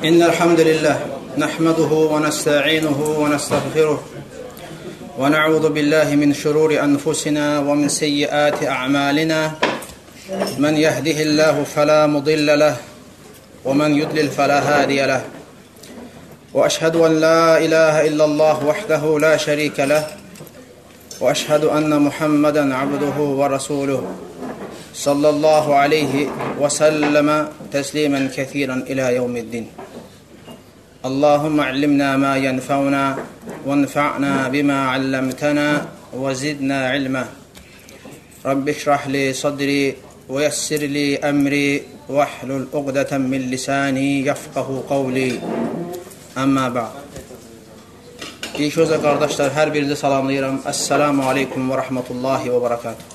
إن الحمد لله نحمده ونستعينه ونستغفره ونعوذ بالله من شرور أنفسنا ومن سيئات أعمالنا من يهده الله فلا مضل له ومن يضلل فلا هادي له وأشهد أن لا إله إلا الله وحده لا شريك له وأشهد أن محمدا عبده ورسوله صلى الله عليه وسلم تسليما كثيرا إلى يوم الدين اللهم علمنا ما ينفعنا وانفعنا بما علمتنا وزدنا علما رب اشرح لي صدري ويسر لي أمري واحلل عقدة من لساني يفقه قولي أما بعد İlk özə qardaşlar, hər birinizi salamlayıram. Əssalamu aleykum və rəhmətullahi və barakatuhu.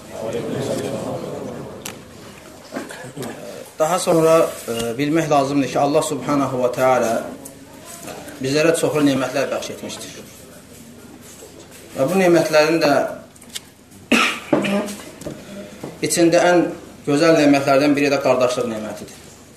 Daha sonra bilmək lazımdır ki, Allah subhanahu və teala bizlərə çoxlu nemətlər bəxş etmişdir. Və bu nemətlərin də içində ən gözəl nemətlərdən biri də qardaşlıq nemətidir.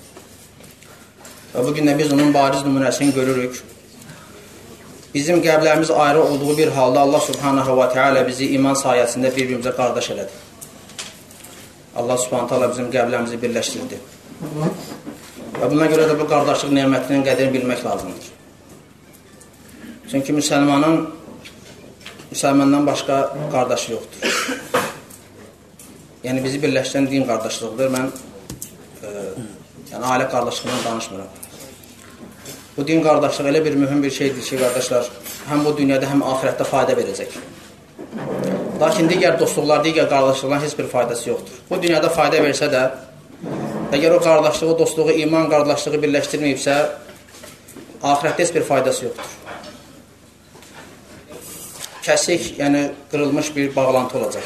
Və bugün də biz onun bariz nümunəsini görürük. Bizim qəblərimiz ayrı olduğu bir halda Allah subhanahu və teala bizi iman sayəsində bir-birimizə qardaş elədi. Allah subhanahu teala bizim qəblərimizi birləşdirdi. Və buna görə də bu qardaşlıq nemətinin qədrini bilmək lazımdır. Çünki müsəlmandan başqa qardaşı yoxdur. Yəni bizi birləşdirən din qardaşlığıdır. Mən ailə qardaşlığından danışmıram. Bu din qardaşlığı elə bir mühüm bir şeydir ki, qardaşlar, həm bu dünyada, həm ahirətdə fayda verəcək. Lakin digər dostluqlar, digər qardaşlıqların heç bir faydası yoxdur. Bu dünyada fayda versə də, əgər o qardaşlığı, dostluğu, iman qardaşlığı birləşdirməyibsə, ahirətdə heç bir faydası yoxdur. Kəsik, yəni qırılmış bir bağlantı olacaq.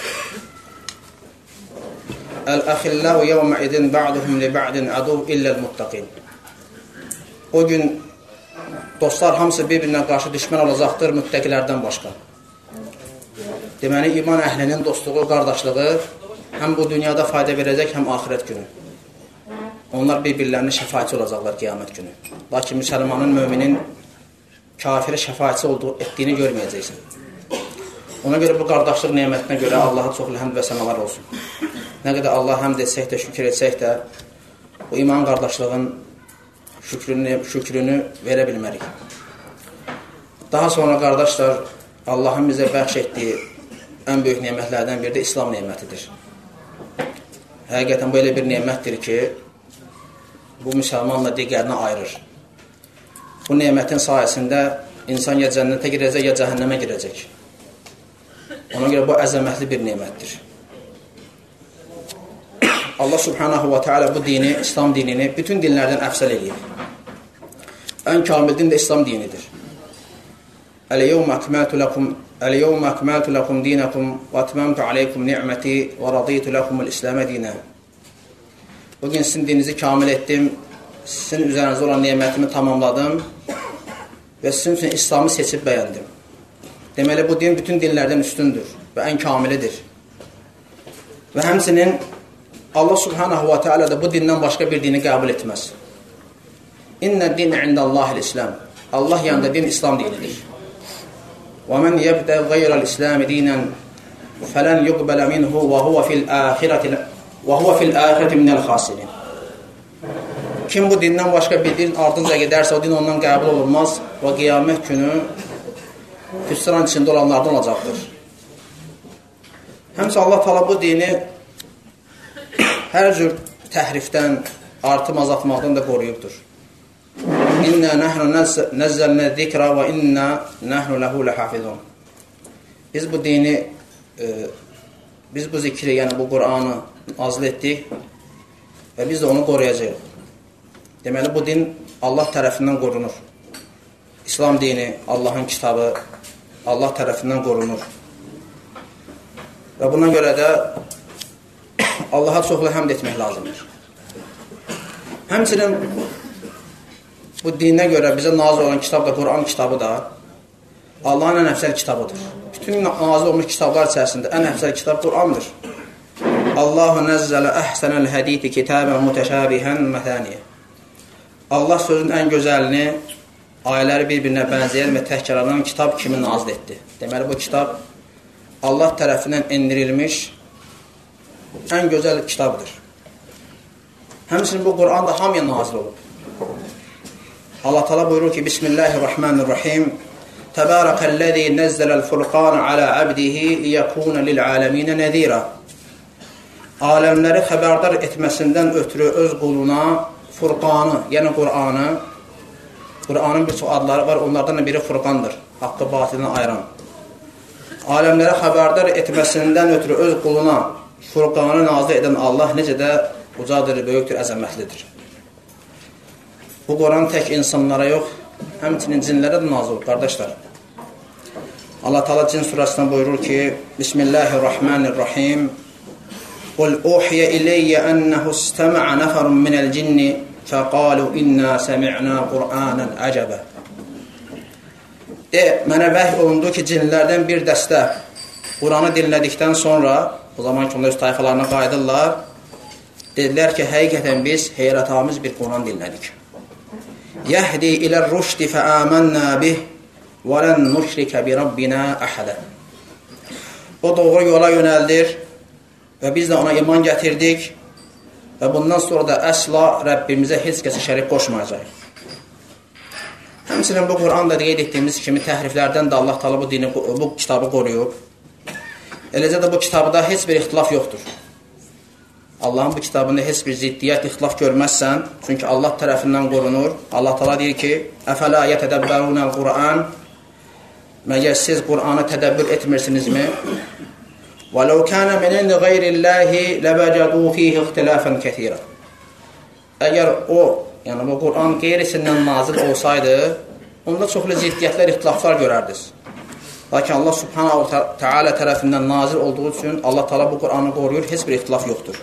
Əl-əxilləu yevmə idin ba'duhum li ba'din aduv illəl muttaqin. O gün dostlar hamısı bir-birinə qarşı düşmən olacaqdır müttəqilərdən başqa. Deməli, iman əhlinin dostluğu, qardaşlığı həm bu dünyada fayda verəcək, həm ahirət günü. Onlar bir-birlərinin şəfaətçi olacaqlar qiyamət günü. Lakin müsəlmanın, müminin kafirə şəfaətçi etdiyini görməyəcəksən. Ona görə bu qardaşlıq nemətinə görə Allaha çoxlu həmd və sənalar olsun. Nə qədər Allah həmd etsək də, şükür etsək də, bu iman qardaşlığın şükrünü verə bilmərik. Daha sonra qardaşlar, Allahın bizə bəxş etdiyi ən böyük nemətlərdən biri də İslam nemətidir. Həqiqətən bu elə bir nemətdir ki, bu müsəlmanla digərini ayırır. Bu nemətin sayəsində insan ya cənnətə girəcək, ya cəhənnəmə girəcək. Ona görə bu əzəmətli bir nemətdir. Allah subhanahu wa ta'ala bu dini, İslam dinini bütün dinlərdən əfsəl edir. Ən kamil din də İslam dinidir. Əl-yevmə akməltu ləkum dinəkum və atməmtu aleykum ni'məti və raditu ləkumul İsləmə dinə. Bugün sizin dininizi kamil etdim, sizin üzərinizdə olan nemətimi tamamladım və sizin üçün İslamı seçib bəyəndim. Deməli, bu din bütün dinlərdən üstündür və ən kamilidir. Və həmsinin Allah subhanahu wa ta'ala da bu dindən başqa bir dini qəbul etməz. İnnə din indəllahil İslam. Allah yanında din İslam dinidir. Və mən yəbdə qeyrəl İsləmi dinən fələn yuqbələ minhu və huvə fil əhirəti minəl xasirin. Kim bu dindən başqa bir din ardınca gedərsə, o din ondan qəbul olunmaz və qiyamət günü hüsran içində olanlardan olacaqdır. Həmçə Allah təala bu dini hər cür təhrifdən, artım azaltmaqdan da qoruyubdur. İnnə nəhnu nəzzəlnə zikrə və innə nəhnu ləhu ləhafizun. Biz bu dini, biz bu zikri, yəni bu Qur'anı nazil etdik və biz də onu qoruyacağıq. Deməli, bu din Allah tərəfindən qorunur. İslam dini, Allahın kitabı, Allah tərəfindən qorunur. Və buna görə də Allaha çoxlu həmd etmək lazımdır. Həmçinin bu dinə görə bizə nazil olan kitab da, Qur'an kitabı da Allahın ən əfsəl kitabıdır. Bütün nazil olmuş kitablar içərisində ən əfsəl kitab Qur'andır. Allahu nəzzələ əhsənəl həditi kitəbən mütəşəbihən məthəniyə. Allah sözün ən gözəlini, ayələri bir-birinə bənzəyən və təkrarlanan kitab kimi nazil etdi. Deməli, bu kitab Allah tərəfindən endirilmiş ən gözəl kitabdır. Həmçinin bu Qur'an da hamıya nazil olub. Allah Teala buyurur ki, Bismillahirrahmanirrahim. Təbarəkəl-ləzi nəzzələl-furqan alə abdihi liyəkuna lil'aləminə nəzira. Aləmləri xəbərdar etməsindən ötürü öz quluna Furqanı, yəni Qur'anı, Qur'anın bir çox adları var, onlardan da biri Furqandır, haqqı batilini ayıran. Aləmləri xəbərdar etməsindən ötürü öz quluna Furqanı nazil edən Allah necə də ucadır, böyükdür, əzəmətlidir. Bu Qur'an tək insanlara yox, həmçinin cinlərə də nazil olur, qardaşlar. Allah Teala Cin surəsində buyurur ki, Bismillahirrahmanirrahim. Qul uhiyə iləyyə ənəhu istəmə'ə nəfərun minəl cinni fəqalu inna səmi'na Qur'anən əcəbə. Mənə vəhy olundu ki, cinlərdən bir dəstə Qur'anı dinlədikdən sonra, o zaman ki, onlar öz tayfalarına qayıdırlar, dedilər ki, həqiqətən biz heyrətamiz bir Qur'an dinlədik. Yəhdi iləl rüşdi fəəmənnə bih və lən nüşrikə bi Rabbina əhədə. O doğru yola yönəldir və biz də ona iman gətirdik və bundan sonra da əsla Rəbbimizə heç kəsə şərik qoşmayacaq. Həmçinin bu Qur'anda qeyd etdiyimiz kimi təhriflərdən də Allah Teala bu kitabı qoruyub. Eləcə də bu kitabda heç bir ixtilaf yoxdur. Allahın bu kitabında heç bir ziddiyyət, ixtilaf görməzsən, çünki Allah tərəfindən qorunur. Allah Teala deyir ki, Əfələ yətədəbbərunəl Qur'an, məgər siz Qur'anı tədəbbür etmirsinizmi? وَلَوْ كَانَ مِنْ عِنْدِ غَيْرِ اللّٰهِ لَبَجَدُوا ف۪يهِ اِخْتِلَافًا كَثِيرًا. Əgər o, yəni bu Qur'an qeyrisindən nazil olsaydı, onda çoxlu ziddiyyətlər, ixtilaflar görərdiniz. Lakin Allah Subhanahu Teala tərəfindən nazil olduğu üçün Allah Teala bu Qur'anı qoruyur, heç bir ixtilaf yoxdur.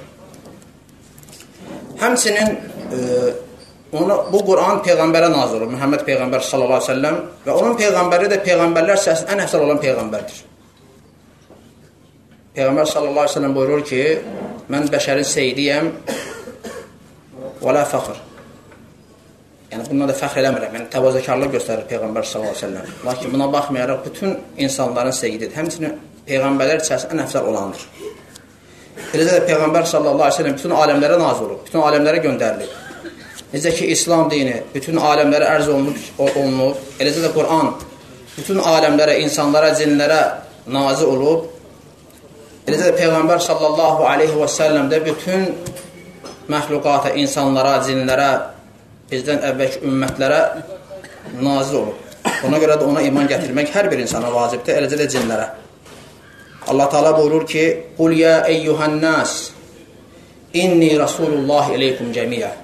Həmçinin bu Qur'an Peyğəmbərə nazil olur, Muhammed Peyğəmbər sallallahu aleyhi ve sellem və onun Peyğəmbəri də Peyğəmbərlər sırasında ən əfsəl olan Peyğəmbərdir. Peyğəmbər sallallahu aleyhi ve sellem buyurur ki, mən bəşərin seyyidiyəm və la fəxr. Yəni, bundan da fəxr eləmirəm. Yəni, təvazökarlıq göstərir Peyğəmbər sallallahu aleyhi ve sellem. Lakin buna baxmayaraq, bütün insanların seyyididir. Həmçinin Peyğəmbərlər içərisində ən əfsəl olandır. Eləcə də Peyğəmbər sallallahu aleyhi ve sellem bütün aləmlərə nazil olub, bütün aləmlərə göndərilib. Necə ki, İslam dini bütün aləmlərə ərz olunub, eləcə də Qur'an bütün aləmlərə, insanlara, cinlərə nazil olub. Eləcə də Peyğəmbər sallallahu aleyhi və səlləm də bütün məxluqata, insanlara, cinlərə, bizdən əvvəlki ümmətlərə nazil olub. Ona görə də ona iman gətirmək hər bir insana vacibdir, eləcə də cinlərə. Allah Teala buyurur ki, Qul ya eyyuhan nas, inni rasulullah ileykum cəmiyə.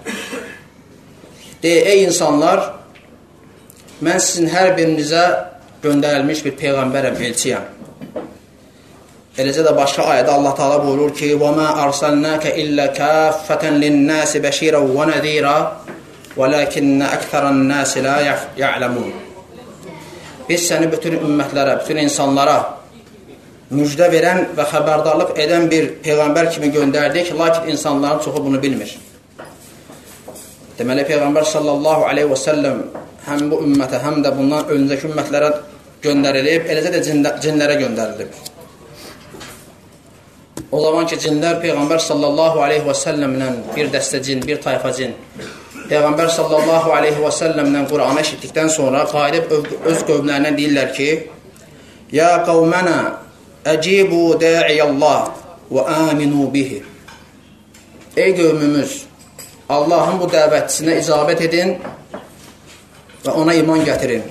Ey insanlar, mən sizin hər birinizə göndərilmiş bir Peyğəmbərəm, elçiyəm. Eləcə də başqa ayədə Allah Teala buyurur ki, وَمَا أَرْسَلْنَاكَ إِلَّا كَافَّةً لِلنَّاسِ بَشِيرًا وَنَذِيرًا وَلَكِنَّ أَكْثَرَ النَّاسِ لَا يَعْلَمُونَ. Biz səni bütün ümmətlərə, bütün insanlara müjdə verən və xəbərdarlıq edən bir Peyğəmbər kimi göndərdik, lakin insanların çoxu bunu bilmir. Deməli, Peyğəmbər sallallahu aleyhi və səlləm həm bu ümmətə, həm də bundan öncəki ümmətlərə göndərilib, eləcə də cinlərə göndərilib. O zaman ki, cinlər Peyğəmbər sallallahu aleyhi və səlləmlə bir dəstə cin, bir tayfa cin, Peyğəmbər sallallahu aleyhi və səlləmlə Qur'anı eşitdikdən sonra qayıdıb öz qövmlərindən deyirlər ki, Ya qavmənə əcibu də'iyəllah və aminu bihi. Ey qövmümüz, Allahın bu dəvətçisinə icabət edin və ona iman gətirin.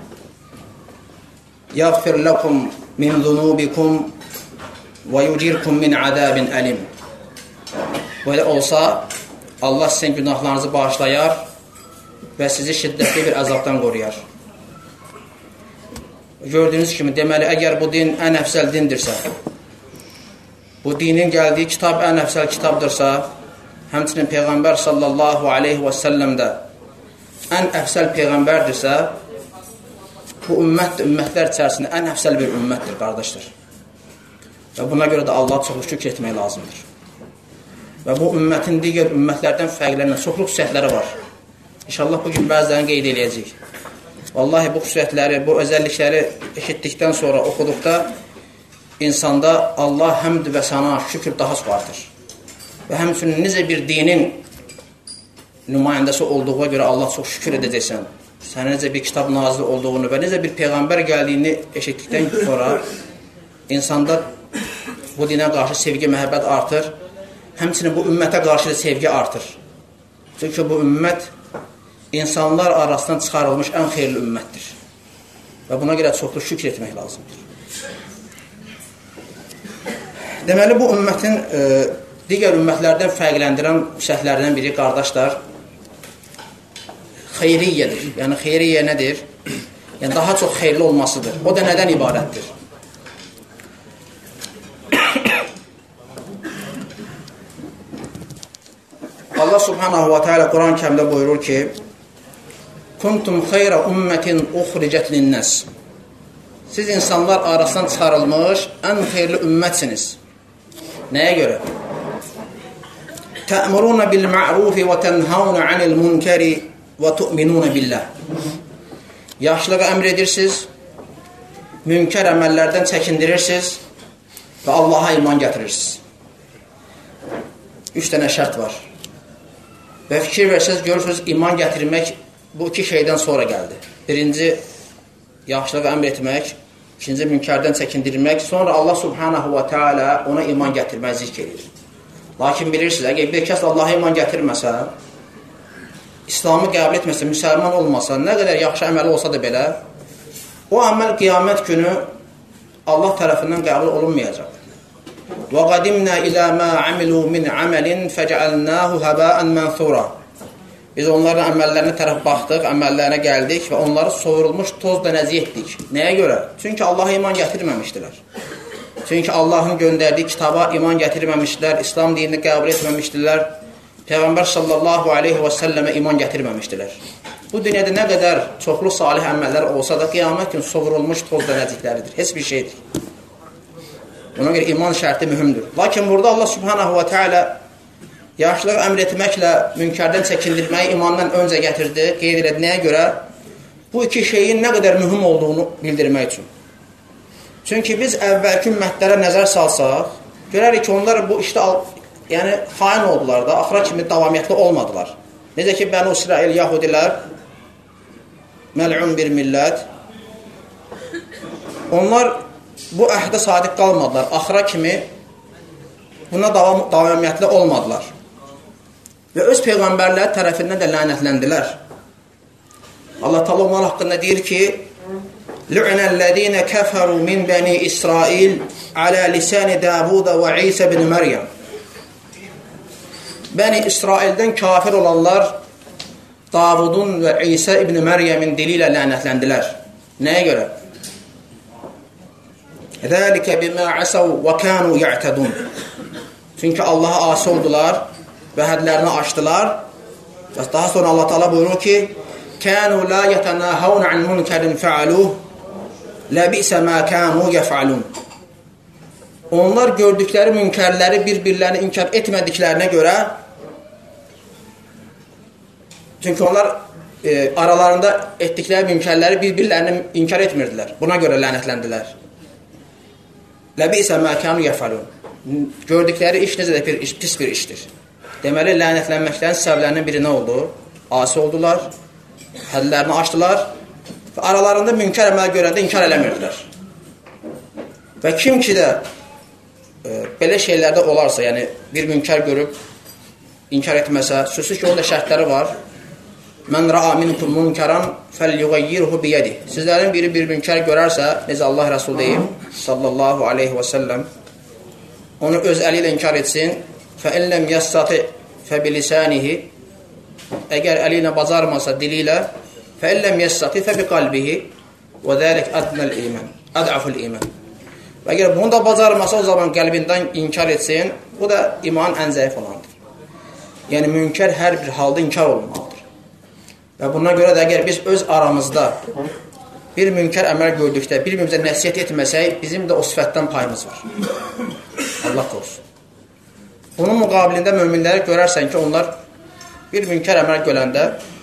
Yəğfir ləkum min zunubikum və yucirkum min azabin əlim. Belə olsa, Allah sizin günahlarınızı bağışlayar və sizi şiddətli bir əzabdan qoruyar. Gördüyünüz kimi, deməli, əgər bu din ən əfsəl dindirsə, bu dinin gəldiyi kitab ən əfsəl kitabdırsa, həmçinin Peyğəmbər sallallahu aleyhi və səlləm də ən əfsəl Peyğəmbərdirsə, bu ümmət ümmətlər içərisində ən əfsəl bir ümmətdir, qardaşlar. Və buna görə də Allah çoxlu şükür etmək lazımdır. Və bu ümmətin digər ümmətlərdən fərqlənən çoxlu xüsusiyyətləri var. İnşallah bugün bəzilərini qeyd edəcəyik. Vallahi bu xüsusiyyətləri, bu özəllikləri eşitdikdən sonra, oxuduqda insanda Allah həmd və sana, şükür daha çox artır. Və həmçinin necə bir dinin nümayəndəsi olduğuna görə Allah çox şükür edəcəksən. Sənə necə bir kitab nazil olduğunu və necə bir peyğəmbər gəldiyini eşitdikdən sonra insanda bu dinə qarşı sevgi, məhəbbət artır. Həmçinin bu ümmətə qarşı da sevgi artır. Çünki bu ümmət insanlar arasından çıxarılmış ən xeyirli ümmətdir. Və buna görə çoxlu şükür etmək lazımdır. Deməli, bu ümmətin digər ümmətlərdən fərqləndirən şərtlərdən biri, qardaşlar, xeyriyyədir. Yəni, xeyriyyə nədir? Yəni, daha çox xeyirli olmasıdır. O da nədən ibarətdir? Allah subhanahu wa ta'ala Quran-ı Kərimdə buyurur ki, Kuntum xeyrə ümmətin uxricət linnəs. Siz insanlar arasından çıxarılmış ən xeyirli ümmətsiniz. Nəyə görə? Tə'muruna bil ma'rufi və tənhavuna anil munkari və tu'minuna billah. Yaxşılığa əmr edirsiniz, münkər əməllərdən çəkindirirsiniz və Allaha iman gətirirsiniz. 3 dənə şərt var. Və fikir versəz, görürsünüz, iman gətirmək bu iki şeydən sonra gəldi. Birinci, yaxşılığı əmr etmək, ikinci, münkərdən çəkindirmək, sonra Allah subhanahu wa ta'ala ona iman gətirmək zikr edir. Lakin bilirsiniz, əgər bir kəs Allaha iman gətirməsə, İslamı qəbul etməsə, müsəlman olmasa, nə qədər yaxşı əməli olsa da belə, o əməl qiyamət günü Allah tərəfindən qəbul olunmayacaq. وَقَدِمْنَا إِلَى مَا عَمِلُوا مِنْ عَمَلٍ فَجَعَلْنَاهُ هَبَاءً مَنْثُورًا. Biz onların əməllərinə tərəf baxdıq, əməllərinə gəldik və onları soyurulmuş toz dənəzi etdik. Nəyə görə? Çünki Allaha iman gətirməmişdilər. Çünki Allahın göndərdiyi kitaba iman gətirməmişdilər, İslam dinini qəbul etməmişdilər, Peyğəmbər sallallahu aleyhi və səlləmə iman gətirməmişdilər. Bu dünyada nə qədər çoxlu salih əməllər olsa da qiyamət gün soyurulmuş toz dənəcikləridir, heç bir şeydir. Ona görə iman şərti mühümdür. Lakin burada Allah subhanahu wa ta'ala yaxşılığı əmr etməklə münkərdən çəkindirməyi imandan öncə gətirdi, qeyd elədi. Nəyə görə? Bu iki şeyin nə qədər mühüm olduğunu bildirmək üçün. Çünki biz əvvəlki ümmətlərə nəzər salsaq, görərik ki, onlar bu işdə xain oldular da, axıra kimi davamiyyətli olmadılar. Necə ki, Bəni İsrail, Yahudilər, məl'un bir millət, onlar bu əhdə sadiq qalmadılar, axıra kimi buna davamiyyətli olmadılar. Və öz peyğəmbərlər tərəfindən də lənətləndilər. Allah Teala onlar haqqında deyir ki, Lü'nəl-ləzīnə kəfəru min bəni İsrail alə lisani Davuda və İsə ibn Məryəm. Bəni İsraildən kafir olanlar Davudun və İsə ibn Məryəmin dili ilə lənətləndilər. Nəyə görə? Zəlikə bimə əsəv və kənu ya'tədun. Çünki Allaha asi oldular və hədlərini aşdılar. Daha sonra Allah Teala buyurur ki, kənu la yətənəhəvnə an munkərin fəaluh ləbisə mə kənu yəf'alun. Onlar gördükləri münkərləri bir-birlərini inkar etmədiklərinə görə, çünki onlar aralarında etdikləri münkərləri bir-birlərini inkar etmirdilər. Buna görə lənətləndilər. Ləbisə mə kənu yəf'alun. Gördükləri iş necə də pis bir işdir. Deməli, lənətlənməklərin səbəblərinin biri nə oldu? Asi oldular, hədlərini aşdılar və aralarında münkər əməl görəndə inkar eləmirdilər. Və kim ki də belə şeylərdə olarsa, yəni bir münkər görüb inkar etməsə, sözsüz ki, onun da şərtləri var. Mən ra'a minkum munkaran fəlyughayyirhu biyədi. Sizlərin biri bir münkər görərsə, necə Allah Rəsul deyib, sallallahu aleyhi və səlləm, onu öz əli ilə inkar etsin. فَاِنْلَمْ يَسْتَطِعْ فَبِلِسَانِهِ. Əgər əli ilə bacarmasa dili ilə, فَاِنْلَمْ يَسْتَطِعْ فَبِقَلْبِهِ وَذَلِكَ أَدْعَفُ الْإِيمَانِ. Və əgər bunu da bacarmasa, o zaman qəlbindən inkar etsin, bu da iman ən zəif olandır. Yəni, münkər hər bir halda inkar olunmalıdır. Və buna görə də əgər biz öz aramızda bir münkər əməl gördükdə, bir-birimizə nəsiyyət etməsək, bizim də o sifətdən payımız var. Allah qorusun. Bunun müqabilində möminləri görərsən ki, onlar bir münkər əməl görəndə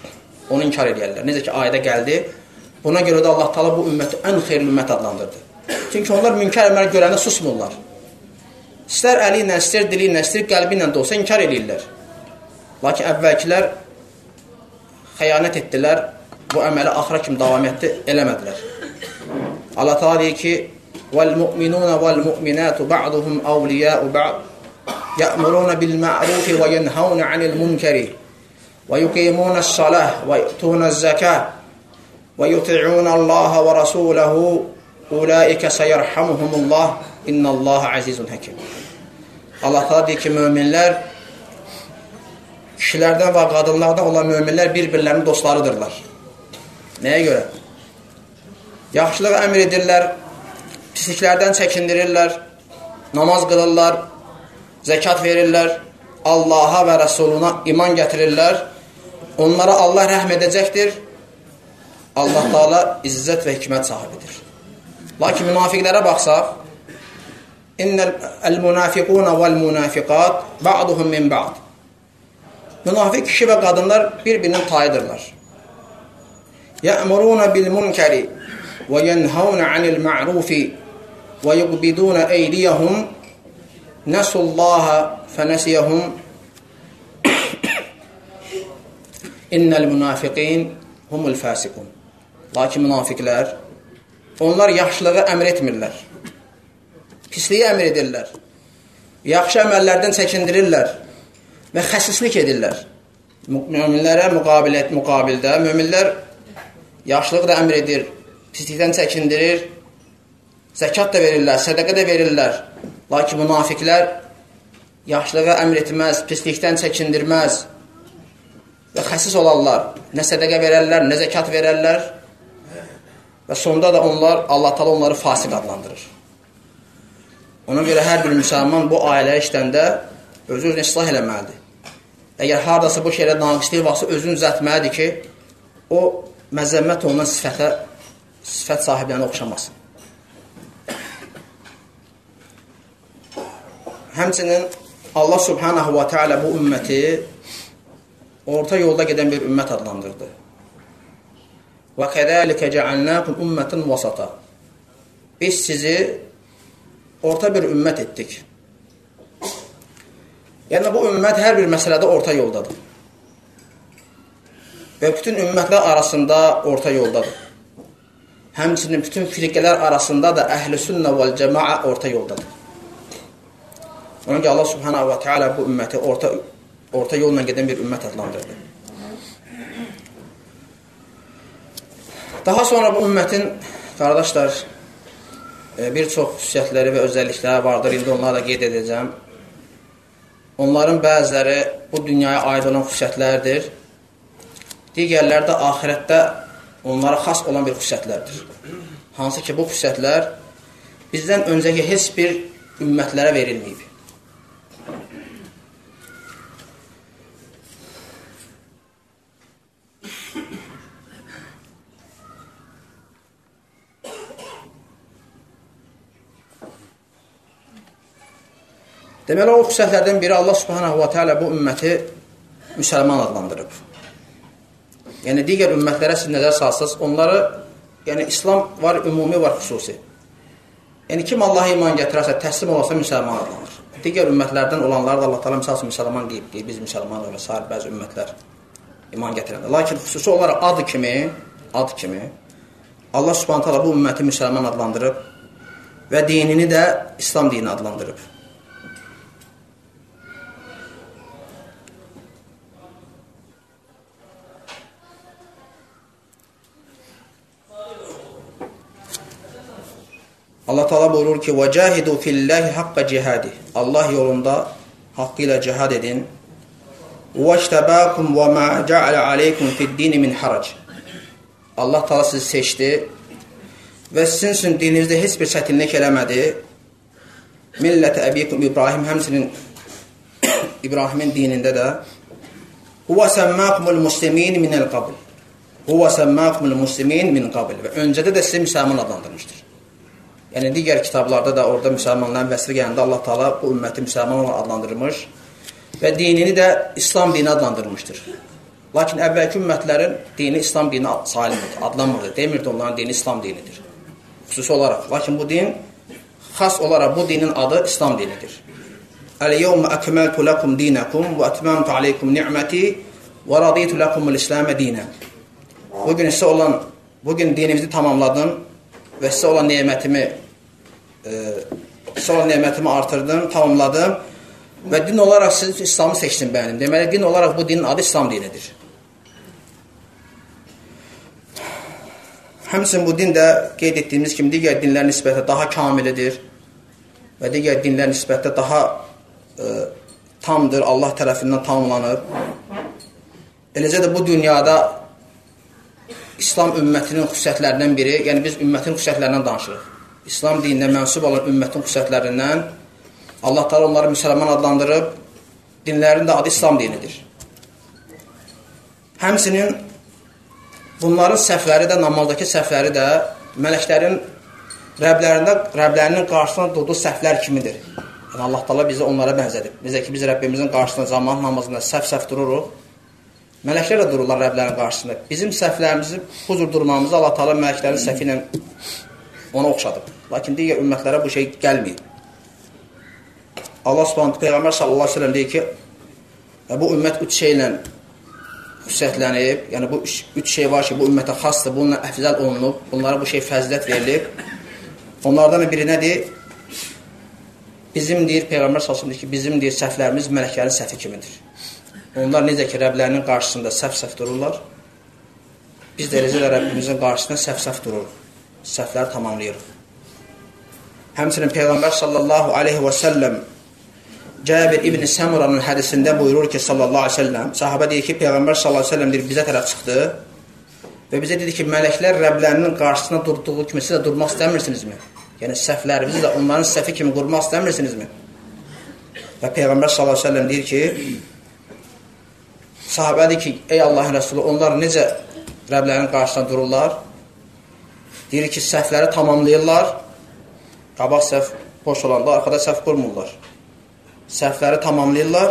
onu inkar edərlər. Necə ki, ayədə gəldi. Buna görə də Allah Taala bu ümməti ən xeyirli ümmət adlandırdı. Çünki onlar münkar əməl görəndə susmurlar. İstər əli ilə, istər dili ilə, istər qəlbi ilə də olsa inkar edirlər. Lakin əvvəlkilər xəyanət etdilər, bu əməli axıra kimi davam eləmədilər. Allah Taala deyir ki: "Vel-mu'minun vel-mu'minatu ba'duhum awliya'u ba'd, ya'muruna bil-ma'ruf ve yenhauna 'anil munkari ve yuqimuna-s-salah ve yu'tuna-z-zakah ve yuti'una Allaha ve rasulahu ulaika sayarhamuhumullah innallaha azizun hakim." Allah Taala deyir ki, möminlər kişilərdən və qadınlardan olan möminlər bir-birlərinin dostlarıdırlar. Nəyə görə? Yaxşılıq əmr edirlər, pisliklərdən çəkindirirlər, namaz qılırlar, zəkat verirlər, Allaha və Rəsuluna iman gətirirlər. Onlara Allah rəhm edəcəkdir. Allah Taala izzət və hikmət sahibidir. Lakin münafiqlərə baxsaq, İnnəl-munafiquna vəl-munafiqat ba'duhum min ba'd. Münafiq kişi və qadınlar bir-birinin tayıdırlar. Ya'muruna bil-munkari və yenhauna 'anil ma'rufi və yuqbiduna eydiyahum nasullaha fenasiyahum innel munafiqin humul fasiqun. Lakin münafiqlər onlar yaxşılığı əmr etmirlər. Pisliyi əmr edirlər. Yaxşı əməllərdən çəkindirirlər və xəsislik edirlər. Möminlərə müqabildə möminlər yaxşılığı da əmr edir, pislikdən çəkindirir, zəkat da verirlər, sədaqə də verirlər. Lakin münafiqlər yaxşılığı əmr etməz, pislikdən çəkindirməz və xəsis olarlar. Nə sədaqə verərlər, nə zəkat verərlər və sonda da Allah Taala onları fasiq adlandırır. Ona görə hər bir müsəlman bu ayələri işləndə özünü islah eləməlidir. Əgər haradasa bu şeylə naqislik varsa özünü düzəltməlidir ki, o məzəmmət olunan sifət sahiblərinə oxşamasın. Həmçinin Allah Subhanahu wa Ta'ala bu ümməti orta yolda gedən bir ümmət adlandırdı. Və kəzəlikə cəalnəkum ümmətən vasata. Biz sizi orta bir ümmət etdik. Yəni bu ümmət hər bir məsələdə orta yoldadır. Və bütün ümmətlər arasında orta yoldadır. Həmçinin bütün firqələr arasında da əhl-i sünnə vəl cəmaə orta yoldadır. Ona görə Allah Subhanahu wa Ta'ala bu ümməti orta yolla gedən bir ümmət adlandırdı. Daha sonra bu ümmətin, qardaşlar, bir çox xüsusiyyətləri və özəllikləri vardır. İndi onları da qeyd edəcəm. Onların bəziləri bu dünyaya aid olan xüsusiyyətlərdir. Digərləri də axirətdə onlara xas olan bir xüsusiyyətlərdir. Hansı ki, bu xüsusiyyətlər bizdən öncəki heç bir ümmətlərə verilməyib. Deməli, o xüsusiyyətlərdən biri Allah Subhanahu wa Ta'ala bu ümməti müsəlman adlandırıb. Yəni, digər ümmətlərə siz nəzər salsınız, onları, yəni, İslam var, ümumi var, xüsusi. Yəni, kim Allah'a iman gətirərsə, təslim olarsa müsəlman adlanır. Digər ümmətlərdən olanlar da Allah Ta'ala misal müsəlman deyib, biz müsəlman və s. bəzi ümmətlər iman gətirəndə. Lakin xüsusi olaraq ad kimi Allah Subhanahu Ta'ala bu ümməti müsəlman adlandırıb və dinini də İslam dini adlandırıb. Allah Teala buyurur ki: "Vacahidu fillahi hakka cihadi." Allah yolunda hakkı ile cihad edin. "Veştebakum ve ma ja'ala aleykum fi'd-din min harac." Allah Teala sizi seçti ve sizin üçün dininizdə heç bir çətinlik eləmədi. Millət əbikum İbrahim, həmçinin İbrahimin dinində də "Huve semmakumul muslimin minel qabl." Huve semmakumul muslimin min qabl. Və öncədə də sizi müsəlman adlandırmışdır. Yəni, digər kitablarda da orada müsəlmanların vəsfi gəlində Allah Teala bu ümməti müsəlman adlandırmış və dinini də İslam dini adlandırmışdır. Lakin əvvəlki ümmətlərin dini İslam dini sayılmırdı, adlanmırdı. Demirdi onların dini İslam dinidir. Xüsusi olaraq. Lakin bu din, xas olaraq bu dinin adı İslam dinidir. Əl-yevmə əkməltu ləkum dinəkum və ətməmtu aleykum ni'məti və raditu ləkumul İsləmə dinə. Bugün dinimizi tamamladım və sizə olan nemətimi artırdım, tamamladım və din olaraq siz İslamı seçdim bənim. Deməli, din olaraq bu dinin adı İslam dinidir. Həmçinin bu din də qeyd etdiyimiz kimi digər dinlər nisbətdə daha kamilidir və digər dinlər nisbətdə daha tamdır, Allah tərəfindən tamamlanır. Eləcə də bu dünyada İslam ümmətinin xüsusiyyətlərindən biri, yəni biz ümmətin xüsusiyyətlərindən danışırıq. İslam dinində mənsub olan ümmətin xüsusiyyətlərindən Allah təala onları müsəlman adlandırıb, dinlərin də adı İslam dinidir. Həmçinin bunların səhvləri də, namazdakı səhvləri də mələklərin Rəblərinin qarşısına durduğu səhvlər kimidir. Yəni Allah təala bizi onlara bənzədib. Bizə ki, biz Rəbbimizin qarşısında zaman namazında səhv dururuq. Mələklər də dururlar Rəblərin qarşısında. Bizim səhvlərimizi, huzur durmamızı Allah təala mələklərin səhvi ilə ona oxşadıb. Lakin digər ümmətlərə bu şey gəlməyib. Allah Subhanahu Peyğəmbər sallallahu əleyhi və səlləm deyir ki, bu ümmət üç şeylə xüsusiyyətlənib. Yəni bu üç şey var ki, bu ümmətə xasdır, bununla əfzəl olunub, bunlara bu şey fəzilət verilib. Onlardan biri nədir? Bizim deyir, Peyğəmbər sallallahu əleyhi və səlləm deyir ki, bizim deyir səhvlərimiz mələklərin səhvi kimidir. Onlar necə ki, Rəblərinin qarşısında səhv dururlar, biz də eləcə də Rəbbimizin qarşısında səhv dururuq. Səhvləri tamamlayırıq. Həmçinin Peyğəmbər sallallahu aleyhi və səlləm Cəbir ibn Səmuranın hədisində buyurur ki, sallallahu aleyhi və səlləm, sahabə deyir ki, Peyğəmbər sallallahu aleyhi və səlləm deyir, bizə tərəf çıxdı və bizə dedi ki, mələklər Rəblərinin qarşısında durduğu kimi siz də durmaq istəmirsinizmi? Yəni, səhvlərimizi də onların səhvi kimi qurmaq istəmirsinizmi? Və Peyğəmbər sallallahu aleyhi və səlləm deyir ki, sahabədir ki, ey Allahın Rəsulü, onlar necə Rəblərin qarşısında dururlar? Deyir ki, səhvləri tamamlayırlar, qabaq səhv boş olanda, arxada səhv qurmurlar. Səhvləri tamamlayırlar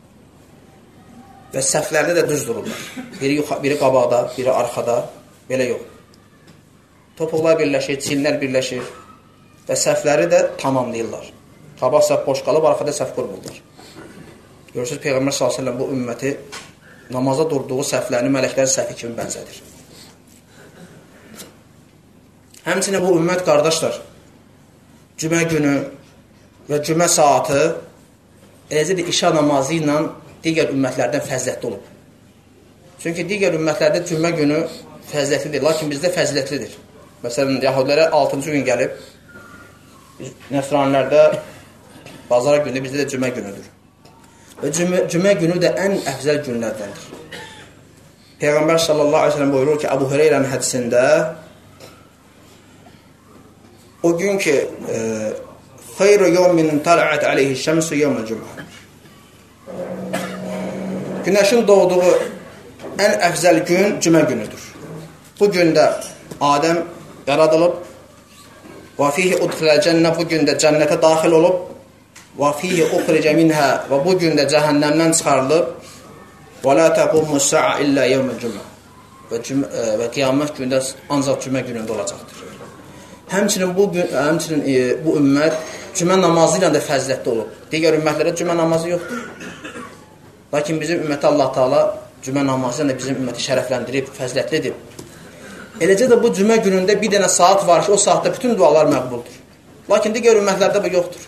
və səhvlərdə də düz dururlar. Biri qabaqda, biri arxada, belə yox. Topuqlar birləşir, çinlər birləşir və səhvləri də tamamlayırlar. Qabaq səhv boş qalıb, arxada səhv qurmurlar. Görürsünüz, Peyğəmbər s.ə.v bu ümməti namaza durduğu səhvlərini mələklərin səhvi kimi bənzədir. Həmçinin bu ümmət qardaşlar, cümə günü və cümə saatı eləcə də işa namazı ilə digər ümmətlərdən fəzilətli olub. Çünki digər ümmətlərdə cümə günü fəzilətlidir, lakin bizdə fəzilətlidir. Məsələn, yahudilərə 6-cı gün gəlib, nəsranilərdə bazar günü, bizdə də cümə günüdür. Və cümə günü də ən əfzəl günlərdəndir. Peyğəmbər sallallahu aleyhi ve sellem buyurur ki, Əbu Hüreyrənin hədisində o gün ki, xeyru yevmin tala'at aleyhi şəmsu yevmel cümə. Günəşin doğduğu ən əfzəl gün cümə günüdür. Bu gündə Adəm yaradılıb, və fihi udxiləl cənnə, bu gündə cənnətə daxil olub, və fihi uxricə minhə, və bu gündə cəhənnəmdən çıxarılıb, və la təqumu sə'a illə yevmel cümə. Və qiyamət gündə ancaq cümə günündə olacaqdır. Həmçinin bu ümmət cümə namazı ilə də fəzilətli olub. Digər ümmətlərdə cümə namazı yoxdur. Lakin bizim ümməti Allah Taala cümə namazı ilə də bizim ümməti şərəfləndirib, fəzilətlidir. Eləcə də bu cümə günündə bir dənə saat var ki, o saatda bütün dualar məqbuldur. Lakin digər ümmətlərdə bu yoxdur.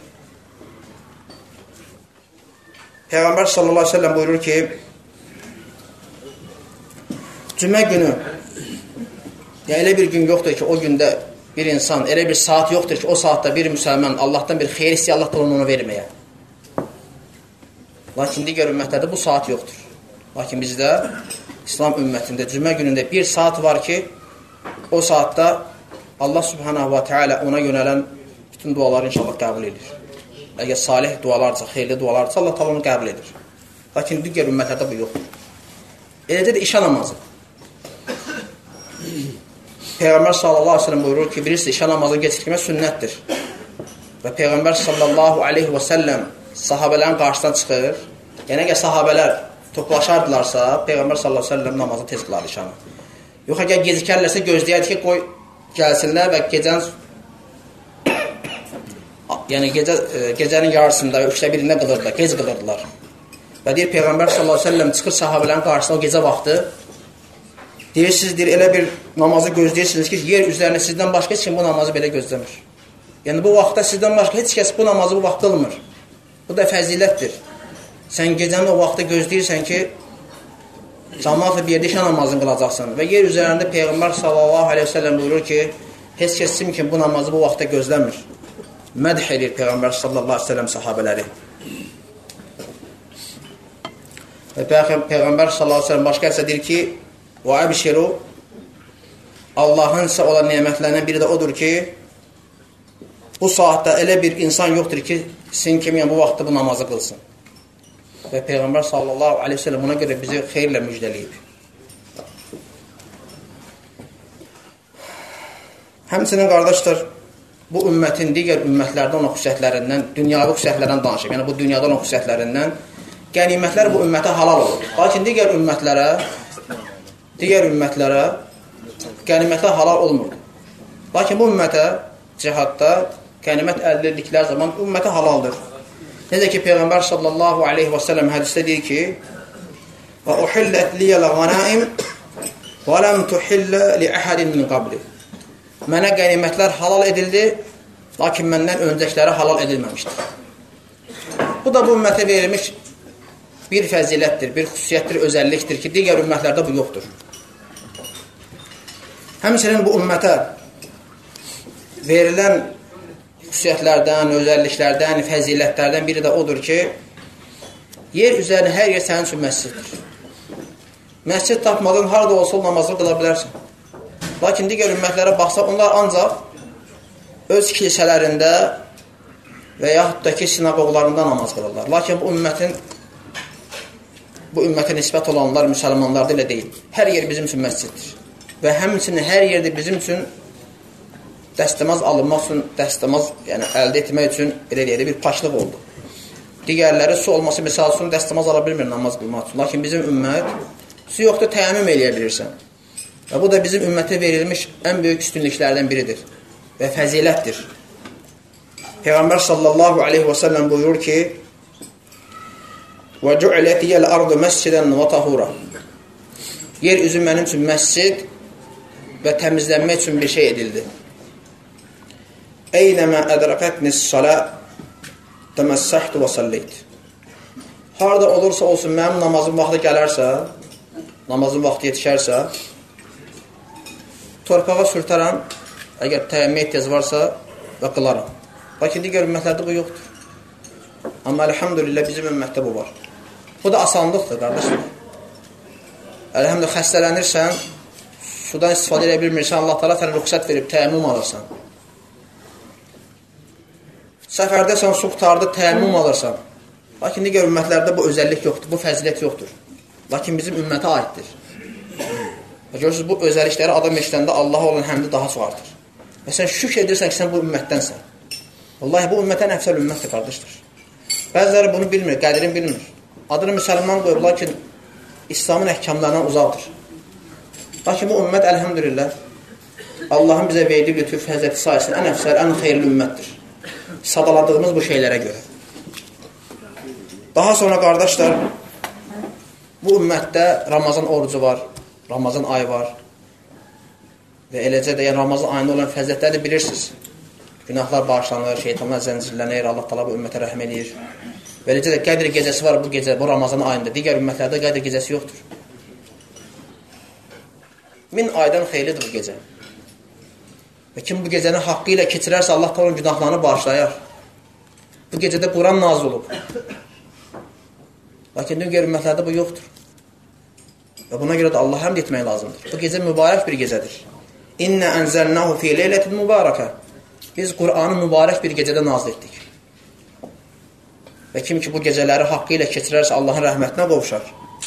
Peyğəmbər sallallahu aleyhi ve sellem buyurur ki, cümə günü, ya elə bir gün yoxdur ki, o gündə bir insan, elə bir saat yoxdur ki, o saatda bir müsəlman Allahdan bir xeyir istəyə, Allah da onu verməyə. Lakin digər ümmətlərdə bu saat yoxdur. Lakin bizdə, İslam ümmətində cümə günündə bir saat var ki, o saatda Allah subhanahu wa ta'ala ona yönələn bütün duaları inşallah qəbul edir. Əgər salih dualarca, xeyirli dualarca, Allah onu qəbul edir. Lakin digər ümmətlərdə bu yoxdur. Eləcə də işə namazı. Peyğəmbər sallallahu aleyhi ve sellem buyurur ki, birisi işə namazını gecikdirmək sünnətdir. Və Peyğəmbər sallallahu aleyhi ve sellem sahabələrin qarşısına çıxır. Yəni, əgər sahabələr toplaşardılarsa, Peyğəmbər sallallahu əleyhi və səlləm namazı tez qılardı şamı. Yox, əgər gecikərlərsə gözləyərdi ki, qoy gəlsinlər və gecənin yarısında, 3/1-də qılırdılar, gec qılırdılar. Və deyir, Peyğəmbər sallallahu əleyhi və səlləm çıxır sahabələrin qarşısına o gecə vaxtı. Deyirsiniz, elə bir namazı gözləyirsiniz ki, yer üzərində sizdən başqa heç kim bu namazı belə gözləmir. Yəni, bu vaxtda sizdən başqa heç kəs bu namazı bu vaxt qılmır. Bu da fəzilətdir. Sən gecəni o vaxtda gözləyirsən ki, cəmaatla bir yerdə işə namazını qılacaqsan. Və yer üzərində Peyğəmbər sallallahu aleyhi ve sellem buyurur ki, heç kəs kim bu namazı bu vaxtda gözləmir. Mədh edir Peyğəmbər sallallahu aleyhi ve sellem sahabələri. Və Peyğəmbər sallallahu aleyhi ve sellem başqa isə deyir ki, və əbşiru, Allahın isə olan nemətlərindən biri də odur ki, bu saatda elə bir insan yoxdur ki, sizin kimi bu vaxtda bu namazı qılsın. Və Peyğəmbər sallallahu aleyhi ve sellem buna görə bizi xeyirlə müjdəliyib. Həmçinin qardaşlar, bu ümmətin digər ümmətlərdə olan xüsusiyyətlərindən, dünyavi xüsusiyyətlərdən danışıb. Yəni, bu dünyada olan xüsusiyyətlərindən qənimətlər bu ümmətə halal olur. Lakin digər ümmətlərə qənimətlər halal olmurdu. Lakin bu ümmətə cihadda qənimət əldə edildikləri zaman ümmətə halaldır. Necə ki, Peyğəmbər sallallahu aleyhi və səlləm hədisdə deyir ki, və uhillət liyələ qanaim və ləm tuhillə li əhədin min qabli. Mənə qənimətlər halal edildi, lakin məndən öncəkləri halal edilməmişdir. Bu da bu ümmətə verilmiş bir fəzilətdir, bir xüsusiyyətdir, özəllikdir ki, digər ümmətlərdə bu yoxdur. Həmçinin bu ümmətə verilən xüsusiyyətlərdən, özəlliklərdən, fəzilətlərdən biri də odur ki, yer üzərində hər yer sənin üçün məsciddir. Məscid tapmadın, harada olsa namazını qıla bilərsən. Lakin digər ümmətlərə baxsa, onlar ancaq öz kilsələrində və yaxud da ki, sinagoglarında namaz qılırlar. Lakin bu ümmətə nisbət olanlar, müsəlmanlarda elə deyil. Hər yer bizim üçün məsciddir. Və həmçinin hər yerdə bizim üçün dəstəmaz alınmaq üçün, dəstəmaz əldə etmək üçün elə bir paşlıq oldu. Digərləri su olması misal üçün dəstəmaz ala bilmir namaz qılmaq üçün. Lakin bizim ümmət su yoxdur, təyəmmüm eləyə bilirsən. Və bu da bizim ümmətə verilmiş ən böyük üstünlüklərdən biridir və fəzilətdir. Peyğəmbər sallallahu aleyhi və səlləm buyurur ki, وَجُعْلَتِ يَلْأَرْضُ مَسْجِدًا وَطَهُورًا. Yer üzü mənim üçün məscid və təmizlənmək üçün bir şey edildi. Eynəmə ədrəkətnis salə təməssəhtu və salleyt. Harada olursa olsun, mənim namazın vaxtı gələrsə, namazın vaxtı yetişərsə, torpağa sürtərəm, əgər təyyəmmə ehtiyac varsa və qılaram. Lakin digər ümmətlərdə bu yoxdur. Amma əlhamdülillah bizim ümmətdə bu var. Bu da asanlıqdır, qardaşlar. Əlhamdülillah xəstələnirsən, sudan istifadə edə bilmirsən, Allah təala sənə rüxsət verib təyyəmmüm alırsan. Səfərdəsən, su qutardı, təyyəmmüm alırsan. Lakin digər ümmətlərdə bu özəllik yoxdur, bu fəzilət yoxdur. Lakin bizim ümmətə aiddir. Və görürsünüz, bu özəllikləri adam eşidəndə Allaha olan həmdi daha çox artır. Və sən şükr edirsən ki, sən bu ümmətdənsən. Vallahi bu ümmətən əfsəl ümmətdir, qardaşlar. Bəziləri bunu bilmir, qədrini bilmir. Adını müsəlman qoyub, lakin İslamın əhkamlarından uzaqdır. Lakin bu ümmət, əlhamdülillah, Allahın bizə verdiyi lütuf, həzrəti sayəsində ən əfsəl, ən xeyirli ümmətdir. Sadaladığımız bu şeylərə görə. Daha sonra, qardaşlar, bu ümmətdə Ramazan orucu var, Ramazan ayı var və eləcə də Ramazan ayında olan fəzilətləri bilirsiniz. Günahlar bağışlanır, şeytanlar zəncirlənir, Allah təala bu ümmətə rəhm edir. Və eləcə də Qədr gecəsi var bu gecə, bu Ramazan ayında. Digər ümmətlərdə Qədr gecəsi yoxdur. 1000 aydan xeyirlidir bu gecə. Və kim bu gecəni haqqı ilə keçirərsə, Allah təala onun günahlarını bağışlayar. Bu gecədə Quran nazil olub. Lakin digər ümmətlərdə bu yoxdur. Və buna görə də Allah həmd etmək lazımdır. Bu gecə mübarək bir gecədir. İnnə ənzəlnahu fi leylətin mübarəkə. Biz Qur'anı mübarək bir gecədə nazil etdik. Və kim ki bu gecələri haqqı ilə keçirərsə Allahın rəhmətinə qovuşar.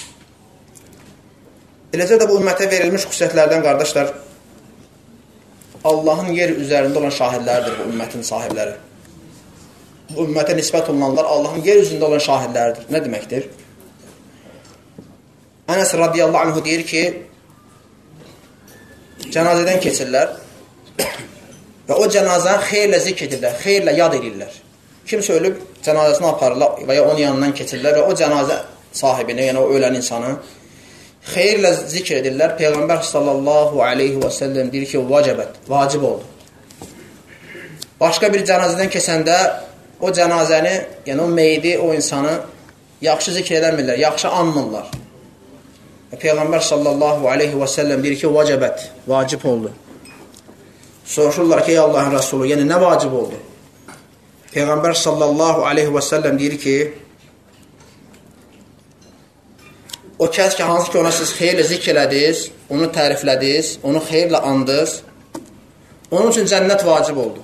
Eləcə də bu ümmətə verilmiş xüsusiyyətlərdən, qardaşlar, Allahın yer üzərində olan şahidlərdir bu ümmətin sahibləri. Bu ümmətə nisbət olunanlar Allahın yer üzərində olan şahidlərdir. Nə deməkdir? Ənəs radiyallahu anhu deyir ki, cənazədən keçirlər və o cənazəni xeyrlə zikr edirlər, xeyrlə yad edirlər. Kimsə ölüb, cənazəsini aparırlar və ya onun yanından keçirlər və o cənazə sahibini, yəni o ölən insanı xeyrlə zikr edirlər. Peyğəmbər sallallahu aleyhi və səlləm deyir ki, vacib oldu. Başqa bir cənazədən keçəndə o cənazəni, yəni o meyidi, o insanı yaxşı zikr edəmirlər, yaxşı anmırlar. Peyğəmbər sallallahu aleyhi və səlləm deyir ki, vacib oldu. Soruşurlar ki, ey Allahın Rəsulü, yəni nə vacib oldu? Peyğəmbər sallallahu aleyhi və səlləm deyir ki, o kəs ki, hansı ki ona siz xeyrlə zikr elədiniz, onu təriflədiniz, onu xeyrlə andınız, onun üçün cənnət vacib oldu.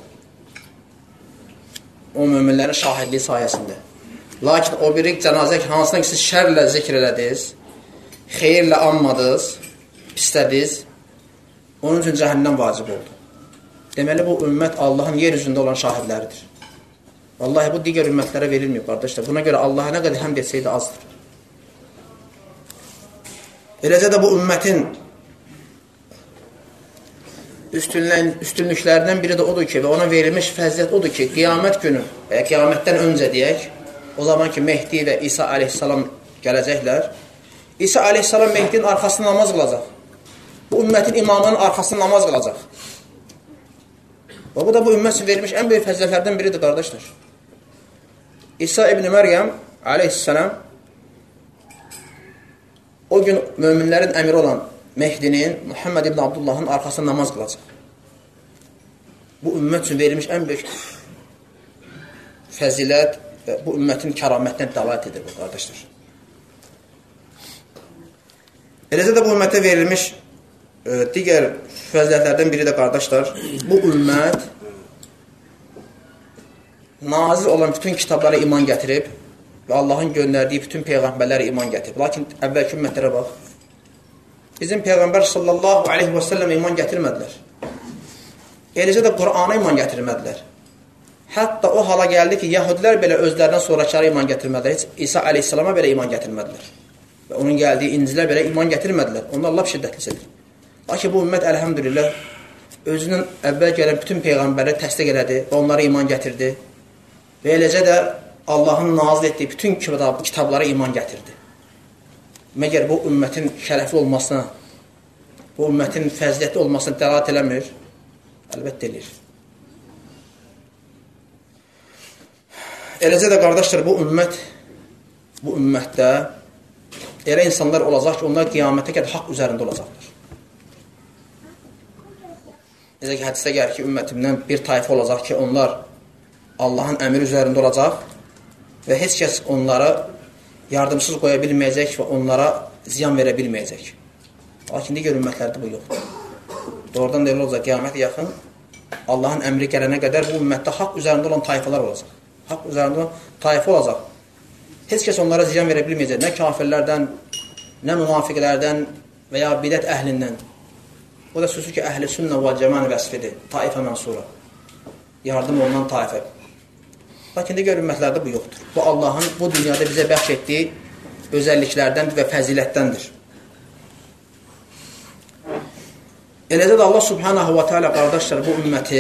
O möminlərin şahidliyi sayəsində. Lakin o biri cənazə ki, hansına ki siz şərlə zikr elədiniz, xeyrlə anmadınız, pislədiniz, onun üçün cəhənnəm vacib oldu. Deməli, bu ümmət Allahın yer üzündə olan şahidləridir. Vallahi, bu digər ümmətlərə verilməyib, qardaşlar. Buna görə Allaha nə qədər həmd etsəydi azdır. Eləcə də bu ümmətin üstünlüklərindən biri də odur ki, və ona verilmiş fəziyyət odur ki, qiyamət günü və ya qiyamətdən öncə deyək, o zaman ki, Mehdi və İsa aleyhissalam gələcəklər, İsa aleyhissalam Mehdinin arxasında namaz qılacaq. Bu ümmətin imamının arxasında namaz qılacaq. Və bu da bu ümmət üçün verilmiş ən böyük fəziyyətlərdən biridir, qardaşlar. İsa ibn Məryəm aleyhissalam o gün möminlərin əmiri olan Mehdinin, Muhammed ibn Abdullahın arxasında namaz qılacaq. Bu ümmət üçün verilmiş ən böyük fəzilət və bu ümmətin kəramətindən dəlalət edir bu, qardaşlar. Eləcə də bu ümmətə verilmiş digər fəzilətlərdən biri də, qardaşlar, bu ümmət nazil olan bütün kitablara iman gətirib və Allahın göndərdiyi bütün peyğəmbərlərə iman gətirib. Lakin əvvəlki ümmətlərə bax, bizim Peyğəmbər sallallahu aleyhi və səlləm iman gətirmədilər. Eləcə də Qur'ana iman gətirmədilər. Hətta o hala gəldi ki, yəhudilər belə özlərindən sonrakılara iman gətirmədilər. Heç İsa aleyhissalama belə iman gətirmədilər. Və onun gəldiyi İncilər belə iman gətirmədilər. Onlar lap şiddətlisidir. Lakin bu ümmət, əlhəmdülillah, özünün əvvəl gələn bütün peyğəmbərləri təsdiq elədi və onlara iman gətirdi. Və eləcə də Allahın nazil etdiyi bütün kitablara iman gətirdi. Məgər bu ümmətin şərəfli olmasına, bu ümmətin fəzilətli olmasına dəlalət eləmir? Əlbəttə eləyir. Eləcə də, qardaşlar, bu ümmətdə elə insanlar olacaq ki, onlar qiyamətə qədər haqq üzərində olacaqlar. Necə ki, hədisdə gəlir ki, ümmətimdən bir tayfə olacaq ki, onlar Allahın əmri üzərində olacaq və heç kəs onlara yardımsız qoya bilməyəcək və onlara ziyan verə bilməyəcək. Lakin digər ümmətlərdə bu yoxdur. Doğrudan da elə olacaq, qiyamət yaxın, Allahın əmri gələnə qədər bu ümmətdə haqq üzərində olan tayfalar olacaq. Haqq üzərində olan tayfə olacaq. Heç kəs onlara ziyan verə bilməyəcək. Nə kafirlərdən, nə münafiqlərdən və ya bidət əhlindən. O da sözü ki, əhl-i sünnə və cəmanı vəsfidir, taifə mənsura. Yardım olunan taifə. Lakin digər ümmətlərdə bu yoxdur. Bu Allahın bu dünyada bizə bəxş etdiyi özəlliklərdəndir və fəzilətdəndir. Eləcə də Allah subhanahu və teala, qardaşlar, bu ümməti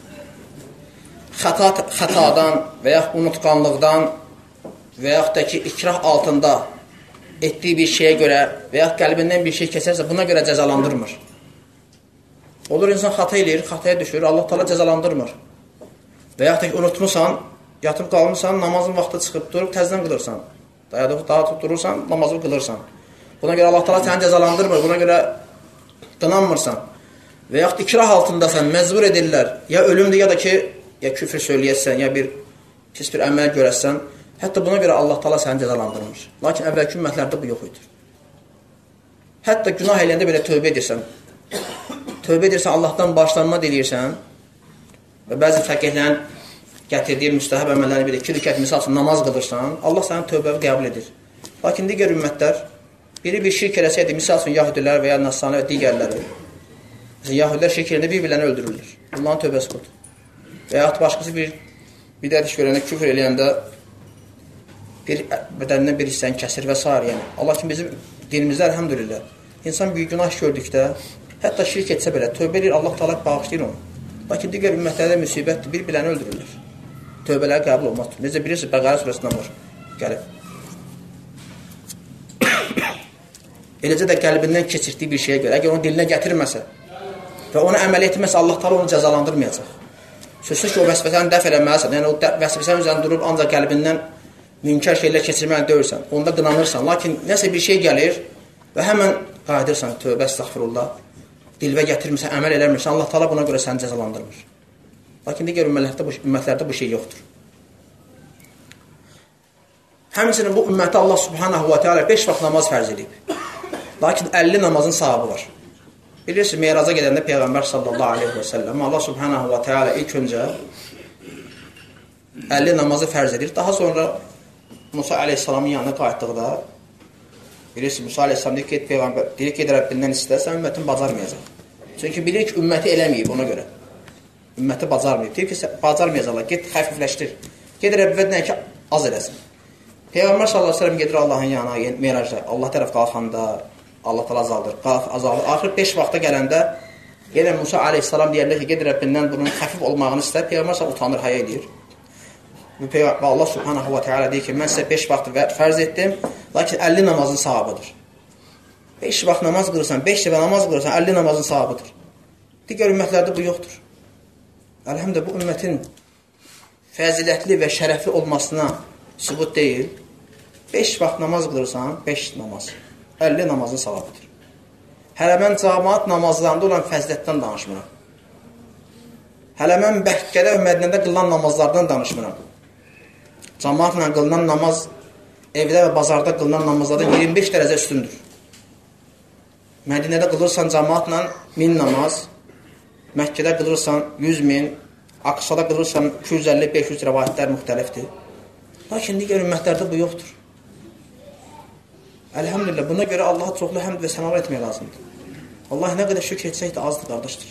xətadan və yaxud unutqanlıqdan və yaxud da ki, ikrah altında etdiyi bir şeyə görə və yaxud qəlbindən bir şey keçərsə, buna görə cəzalandırmır. Olur, insan xata eləyir, xataya düşür, Allah Teala cəzalandırmır. Və yaxud da ki, unutmuşsan, yatıb qalmışsan, namazın vaxtı çıxıb durub, təzdən qılırsan. Daha durursan, namazı qılırsan. Buna görə Allah Teala səni cəzalandırmır, buna görə qınanmırsan. Və yaxud ikrah altındasan, məcbur edirlər. Ya ölümdür, ya da ki, ya küfr söyləyəsən, ya bir pis bir əməl görəsən. Hətta buna görə Allah Teala səni cəzalandırmır. Lakin əvvəlki ümmətlərdə bu yox idi. Hətta günah eləyəndə belə tövbə edirsən. Tövbə edirsən, Allahdan bağışlanma diləyirsən və bəzi fəqihlərin gətirdiyi müstəhəb əməllərini bir 2 rükət misal üçün namaz qılırsan, Allah sənin tövbəvi qəbul edir. Lakin digər ümmətlər biri bir şirk eləsəydi, misal üçün yahudilər və ya nasrani və digərləri. Yahudilər şirk eləyəndə bir-birlərini öldürürlər. Bunların tövbəsi budur. Və yaxud başqası bir bidət iş görəndə, küfr eləyəndə bir bədənindən bir hissəni kəsir və s. Yəni. Allah kimi bizim dinimizdə əlhəmdülillah, insan bir günah gördükdə, hətta şirk etsə belə, tövbə edir, Allah Taala bağışlayır onu. Lakin digər ümmətlərdə müsibətdir, bir biləni öldürürlər. Tövbələri qəbul olmaz. Necə bilirsiniz, Bəqərə surəsindən var, gəlib. Eləcə də qəlbindən keçirdiyi bir şeyə görə, əgər onu dilinə gətirməsə və onu əməl etməsə, Allah Taala onu cəzalandırmayacaq. Sözsüz ki, o vəsvəsəni dəf eləməlisən, yəni o vəsvəsənin üzərində durub ancaq qəlbindən münkər şeylər keçirməli deyirsən, onda qınanırsan. Lakin nəsə bir şey gəlir və həmən qayıdırsan, tövbə, estağfurullah, dilvə gətirmirsən, əməl eləmirsən, Allah Taala buna görə səni cəzalandırmır. Lakin digər ümmətlərdə bu şey yoxdur. Həmçinin bu ümməti Allah subhanahu wa ta'ala 5 vaxt namaz fərz edib. Lakin 50 namazın sahabı var. Bilirsiniz, Meyraca gedəndə Peyğəmbər sallallahu aleyhi və səlləm Allah subhanahu wa ta'ala ilk öncə 50 namazı fərz edir. Daha sonra Musa aleyhissalamın yanına qayıtdıqda bilirsiniz, Musa aleyhissalam deyir ki, Rəbbindən istəsən, ümmətin bacarmayacaq. Çünki bilir ki, ümməti eləməyib ona görə. Ümməti bacarmayıb. Deyir ki, bacarmayacaqlar, get xəfifləşdir. Gedir Rəbbindən ki, az eləsin. Peyğəmbər sallallahu aleyhi və səlləm gedir Allahın yanına, Meyracda, Allah tərəf qalxanda, Allah təala azaldır, azaldır. Axır 5 vaxta gələndə yenə Musa aleyhissalam deyərlər ki, gedir Rəbbindən bunun xəfif olmağını istər. Peyğəmbər sallallahu utanır, haya edir. Və Allah subhanahu wa ta'ala deyir ki, mən sizə 5 vaxt fərz etdim, lakin 50 namazın sahabıdır. 5 vaxt namaz qılırsan, 5 dəfə namaz qılırsan, 50 namazın sahabıdır. Digər ümmətlərdə bu yoxdur. Əlhəmdə bu ümmətin fəzilətli və şərəfli olmasına sübut deyil. 5 vaxt namaz qılırsan, 5 namaz. 50 namazın savabıdır. Hələ mən cəmaət namazlarında olan fəzilətdən danışmıram. Hələ mən Məkkədə və Mədinədə qılınan namazlardan danışmıram. Cəmaətlə qılınan namaz evdə və bazarda qılınan namazlardan 25 dərəcə üstündür. Mədinədə qılırsan cəmaətlə 1000 namaz, Məkkədə qılırsan 100.000, Aqsada qılırsan 250-500 rəvayətlər müxtəlifdir. Lakin digər ümmətlərdə bu yoxdur. Əlhəmdülillah, buna görə Allaha çoxlu həmd və sənalar etmək lazımdır. Allah nə qədər şükür etsək də azdır, qardaşdır.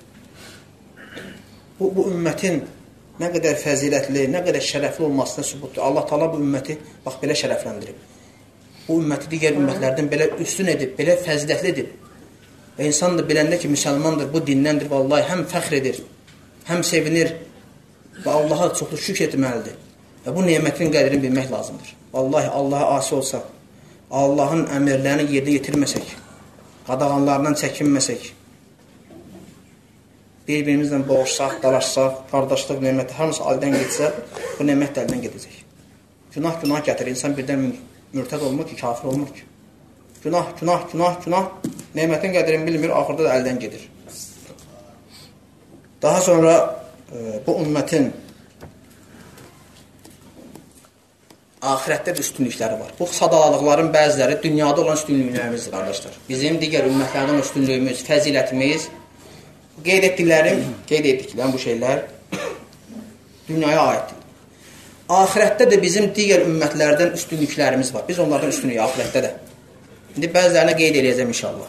Bu ümmətin nə qədər fəzilətli, nə qədər şərəfli olmasına sübutdur. Allah Taala bu ümməti bax belə şərəfləndirib. Bu ümməti digər ümmətlərdən belə üstün edib, belə fəzilətli edib. Və insan da biləndə ki, müsəlmandır, bu dindəndir, vallahi həm fəxr edir, həm sevinir və Allaha çoxlu şükür etməlidir. Və bu nemətin qədrini bilmək lazımdır. Vallahi Allaha asi olsaq, Allahın əmrlərini yerinə yetirməsək, qadağanlarından çəkinməsək, bir-birimizlə boğuşsaq, dalaşsaq, qardaşlıq neməti hamısı əldən getsə, bu nemət də əldən gedəcək. Günah gətirir. İnsan birdən mürtəd olmur ki, kafir olmur ki. Günah, nemətin qədrini bilmir, axırda da əldən gedir. Daha sonra bu ümmətin ahirətdə də üstünlükləri var. Bu sadaladıqların bəziləri dünyada olan üstünlüklərimizdir, qardaşlar. Bizim digər ümmətlərdən üstünlüyümüz, fəzilətimiz, qeyd etdiklərim bu şeylər dünyaya aiddir. Ahirətdə də bizim digər ümmətlərdən üstünlüklərimiz var. Biz onlardan üstünlüyük ahirətdə də. İndi bəzilərinə qeyd edəcəm inşallah.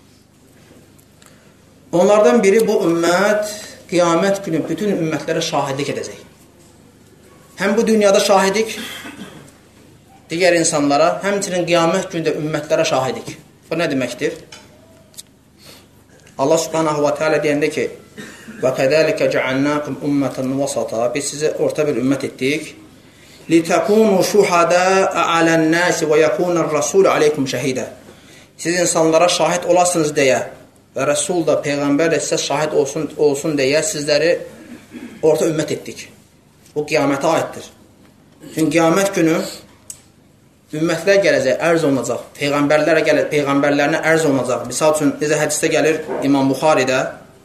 Onlardan biri bu ümmət qiyamət günü bütün ümmətlərə şahidlik edəcək. Həm bu dünyada şahidik digər insanlara, həmçinin qiyamət gündə ümmətlərə şahidik. Bu nə deməkdir? Allah subhanahu wa ta'ala deyəndə ki, وَكَذَلِكَ جَعَلْنَاكُمْ أُمَّةً وَسَطًا Biz sizi orta bir ümmət etdik. لِتَكُونُوا شُحَدَاءَ عَلَى النَّاسِ وَيَكُونَ الرَّسُولُ عَلَيْكُمْ شَهِيدًا Siz insanlara şahid olasınız deyə və Rəsul da, Peyğəmbər də sizə şahid olsun deyə sizləri orta ümmət etdik. Bu qiyamətə aiddir. Çünki qiyamət günü ümmətlər gələcək, ərz olunacaq. Peyğəmbərlərinə ərz olunacaq. Misal üçün, necə hədisdə gəlir İmam Buxaridə.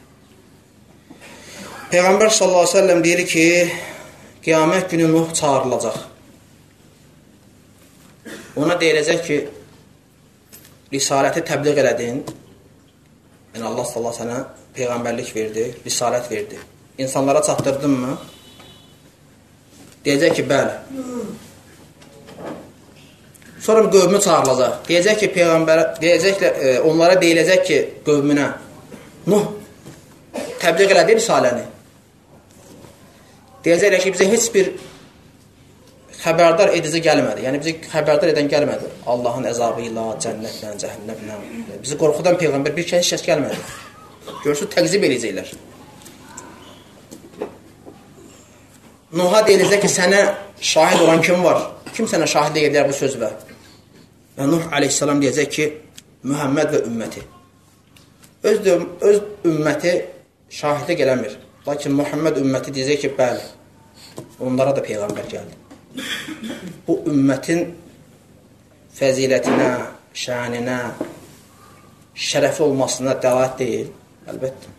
Peyğəmbər sallallahu aleyhi ve sellem deyir ki, qiyamət günü Nuh çağırılacaq. Ona deyiləcək ki, risaləti təbliğ elədin. Yəni Allah sallallahu aleyhi ve sellem peyğəmbərlik verdi, risalət verdi. İnsanlara çatdırdın mı? Deyəcək ki, bəli. Sonra qövmü çağırılacaq. Deyəcək ki, onlara deyiləcək ki, qövmünə, Nuh, təbliğ elədi risaləni. Deyəcəklər ki, bizə heç bir xəbərdar edici gəlmədi. Yəni bizi xəbərdar edən gəlmədi. Allahın əzabı ilə, cənnətlə, cəhənnəmlə. Bizi qorxudan peyğəmbər bir kəs gəlmədi. Görürsünüz, təqzib edəcəklər. Nuh'a deyiləcək ki, sənə şahid olan kim var? Kim sənə şahidlik edər bu sözlə? Və Nuh aleyhissalam deyəcək ki, Mühəmməd və ümməti. Öz ümməti şahidlik eləmir. Lakin Muhammed ümməti deyəcək ki, bəli, onlara da peyğəmbər gəldi. Bu ümmətin fəzilətinə, şəninə, şərəfi olmasına dəlalət deyil, əlbəttə.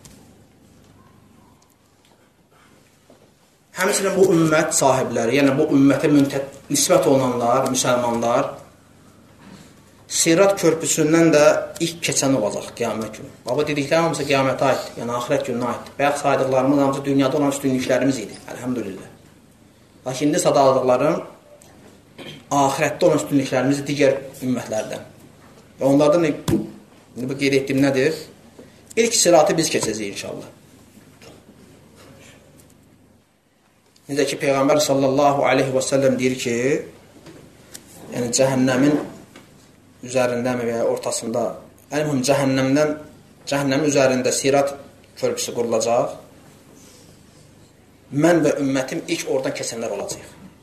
Həmçinin bu ümmət sahibləri, yəni bu ümmətə nisbət olunanlar, müsəlmanlar, Sirat körpüsündən də ilk keçən olacaq qiyamət günü. Baba dedikləri hamısı qiyamətə aiddir, yəni axirət gününə aiddir. Bayaq saydıqlarımız hamısı dünyada olan üstünlüklərimiz idi, əlhəmdülillah. Lakin indi sadadıqlarım axirətdə olan üstünlüklərimiz digər ümmətlərdən. Və onlardan bu qeyd etdiyim nədir? İlk siratı biz keçəcəyik inşallah. Necə ki, Peyğəmbər sallallahu aleyhi və səlləm deyir ki, yəni cəhənnəmin üzərində və ya ortasında, əlbəttə cəhənnəmin üzərində sirat körpüsü qurulacaq. Mən və ümmətim ilk oradan keçənlər olacaq.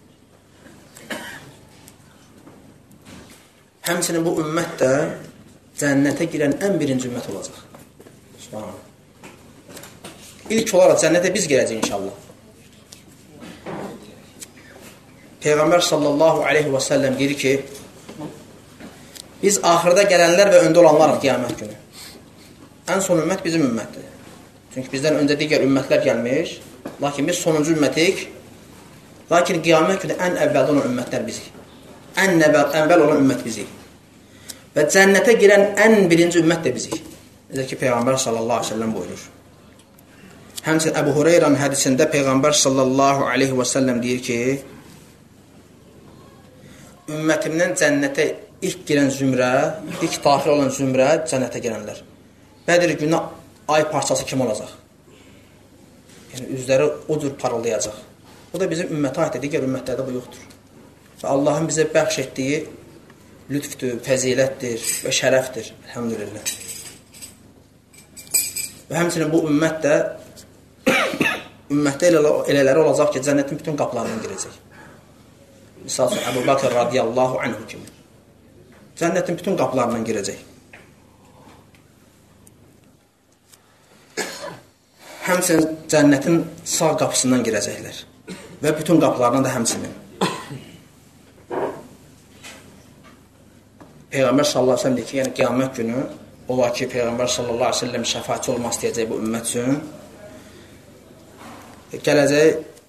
Həmçinin bu ümmət də cənnətə girən ən birinci ümmət olacaq. Subhanallah. İlk olaraq cənnətə biz girəcəyik inşallah. Peyğəmbər sallallahu aleyhi və səlləm deyir ki, biz axırda gələnlər və öndə olanlarıq qiyamət günü. Ən son ümmət bizim ümmətdir. Çünki bizdən öncə digər ümmətlər gəlmiş, lakin biz sonuncu ümmətik, lakin qiyamət günü ən əvvəldə olan ümmətlər bizik. Ən əvvəl olan ümmət bizik. Və cənnətə girən ən birinci ümmət də bizik. Necə ki, Peyğəmbər sallallahu aleyhi və səlləm buyurur. Həmçinin Əbu Hureyranın hədisində Peyğəmbər sallallahu aleyhi və səlləm deyir ki, ümmətimdən cənnətə ilk girən zümrə, ilk daxil olan zümrə cənnətə girənlər. Bədir günü ay parçası kim olacaq? Yəni, üzləri o cür parıldayacaq. Bu da bizim ümmətə aiddir, digər ümmətlərdə bu yoxdur. Və Allahın bizə bəxş etdiyi lütfdür, fəzilətdir və şərəfdir. Elhamdülillah. Və həmçinin bu ümmət də ümmətdə elələri olacaq ki, cənnətin bütün qapılarından girəcək. Misal üçün, Əbu Bakır radiyallahu anhu kimi. Cənnətin bütün qapılarından girəcək. Həmçinin cənnətin sağ qapısından girəcəklər. Və bütün qapılarından da həmçinin. Peyğəmbər sallallahu aleyhi ve sellem deyir ki, yəni qiyamət günü olar ki, Peyğəmbər sallallahu aleyhi ve sellem şəfaatçi olmaq istəyəcək bu ümmət üçün. Gələcək,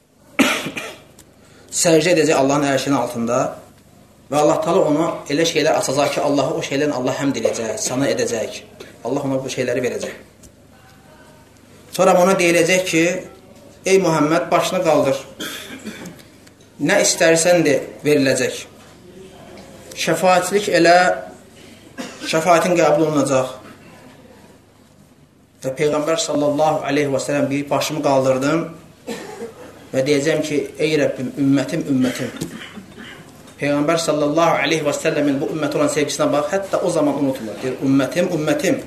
səcdə edəcək Allahın ərşinin altında və Allah Taala ona elə şeylər açacaq ki, Allah o şeylərin Allah həmd edəcək, sana edəcək. Allah ona bu şeyləri verəcək. Sonra ona deyiləcək ki, ey Muhammed, başını qaldır. Nə istərsən de veriləcək. Şəfaatçilik elə, şəfaatin qəbul olunacaq. Və Peyğəmbər sallallahu aleyhi və səlləm bir başımı qaldırdım və deyəcəm ki, ey Rəbbim, ümmətim, ümmətim. Peyğəmbər sallallahu aleyhi və səlləmin bu ümmət olan sevgisinə bax, hətta o zaman unutulur. Deyir, ümmətim, ümmətim.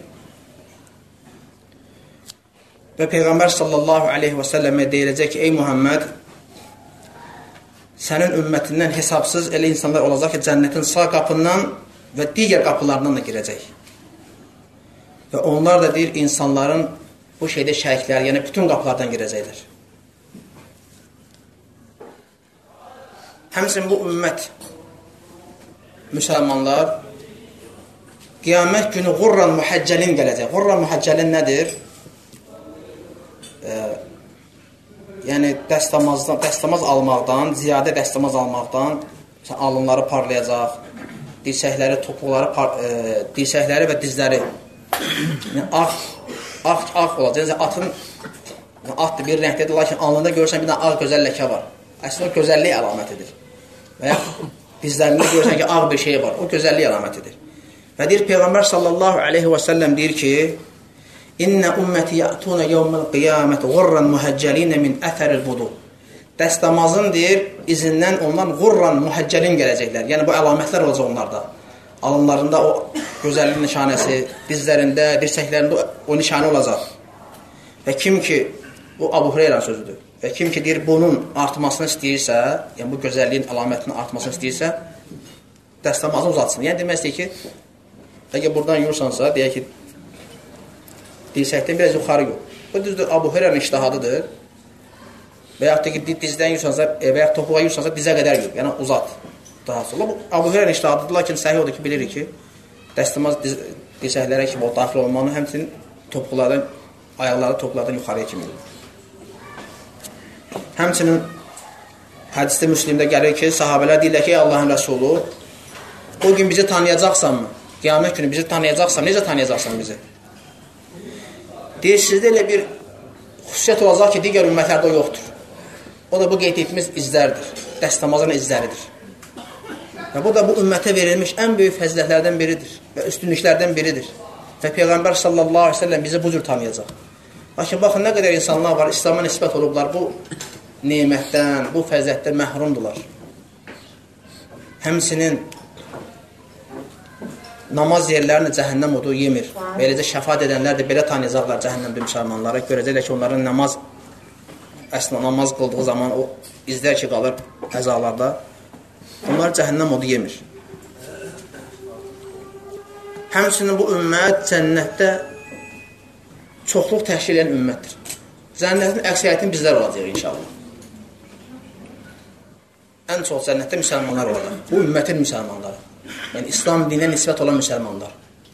Və Peyğəmbər sallallahu aleyhi və səlləmə deyiləcək ki, ey Muhammed, sənin ümmətindən hesabsız elə insanlar olacaq ki, cənnətin sağ qapından və digər qapılarından da girəcək. Və onlar da deyir, insanların bu şeydə şərikləri, yəni bütün qapılardan girəcəklər. Həmçinin bu ümmət, müsəlmanlar, qiyamət günü qurran mühəccəlin gələcək. Qurran mühəccəlin nədir? Yəni, dəstəmaz almaqdan, ziyadə dəstəmaz almaqdan alınları parlayacaq, dirsəkləri və dizləri yəni, ağ olacaq. Yəni, atdır, bir rəngdədir, lakin alnında görürsən bir dənə ağ gözəl ləkə var. Əslində o gözəllik əlamətidir. Və ya dizlərində görürsən ki, ağ bir şey var. O gözəllik əlamətidir. Və deyir, Peyğəmbər sallallahu aleyhi və səlləm deyir ki, İnnə ümməti ya'tuna yawmal qiyamət gurran muhəccəlinə min əthəril vudu. dəstəmazın deyir, izindən ondan qurran muhəccəlin gələcəklər. Yəni, bu əlamətlər olacaq onlarda. Alınlarında o gözəllik nişanəsi, dizlərində, dirsəklərində o nişanə olacaq. Və kim ki, bu Abu Hureyra sözüdür, və kim ki, deyir, bunun artmasını istəyirsə, yəni bu gözəlliyin əlamətinin artmasını istəyirsə, dəstəmazı uzatsın. Yəni, demək istəyir ki, əgər buradan yursansa, deyək ki, dirsəkdən biraz yuxarı yox. Bu düzdür, Abu Hureyranın iştihadıdır. Və yaxud da ki, dizdən yursansa, və yaxud topuğa yursansa, dizə qədər yox. Yəni, uzat. Daha sonra. Bu, Abu Hureyranın iştihadıdır, lakin səhih odur ki, bilirik ki, dəstəmaz dirsəklərə kimi o daxil olmanı, həmçinin topuqlardan, ayaqları topuqlardan yuxarıya kimi olur. Həmçinin hədisdə Müslimdə gəlir ki, sahabələr deyirlər ki, ey Allahın Rəsulu, o gün bizi tanıyacaqsanmı? Qiyamət günü bizi tanıyacaqsan, necə tanıyacaqsan bizi? Deyir, sizdə elə bir xüsusiyyət olacaq ki, digər ümmətlərdə o yoxdur. O da bu qeyd etdiyimiz izlərdir, dəstəmazın izləridir. Və bu da bu ümmətə verilmiş ən böyük fəzilətlərdən biridir və üstünlüklərdən biridir. Və Peyğəmbər sallallahu aleyhi ve sellem bizi bu cür tanıyacaq. Lakin baxın, nə qədər insanlar var, İslam'a nisbət olublar, bu nemətdən, bu fəzilətdən məhrumdular. Həmsinin namaz yerlərini cəhənnəm odu yemir. Və eləcə şəfaat edənlər də belə tanıyacaqlar cəhənnəmdə müsəlmanlara. Görəcəklər ki, onların namaz qıldığı zaman o izlər ki, qalır əzalarda. Onlar cəhənnəm odu yemir. Həmçinin bu ümmət cənnətdə çoxluq təşkil edən ümmətdir. Cənnətin əksəriyyətini bizlər olacaq inşallah. Ən çox cənnətdə müsəlmanlar olacaq. Bu ümmətin müsəlmanları. Yəni, İslam dininə nisbət olan müsəlmanlar.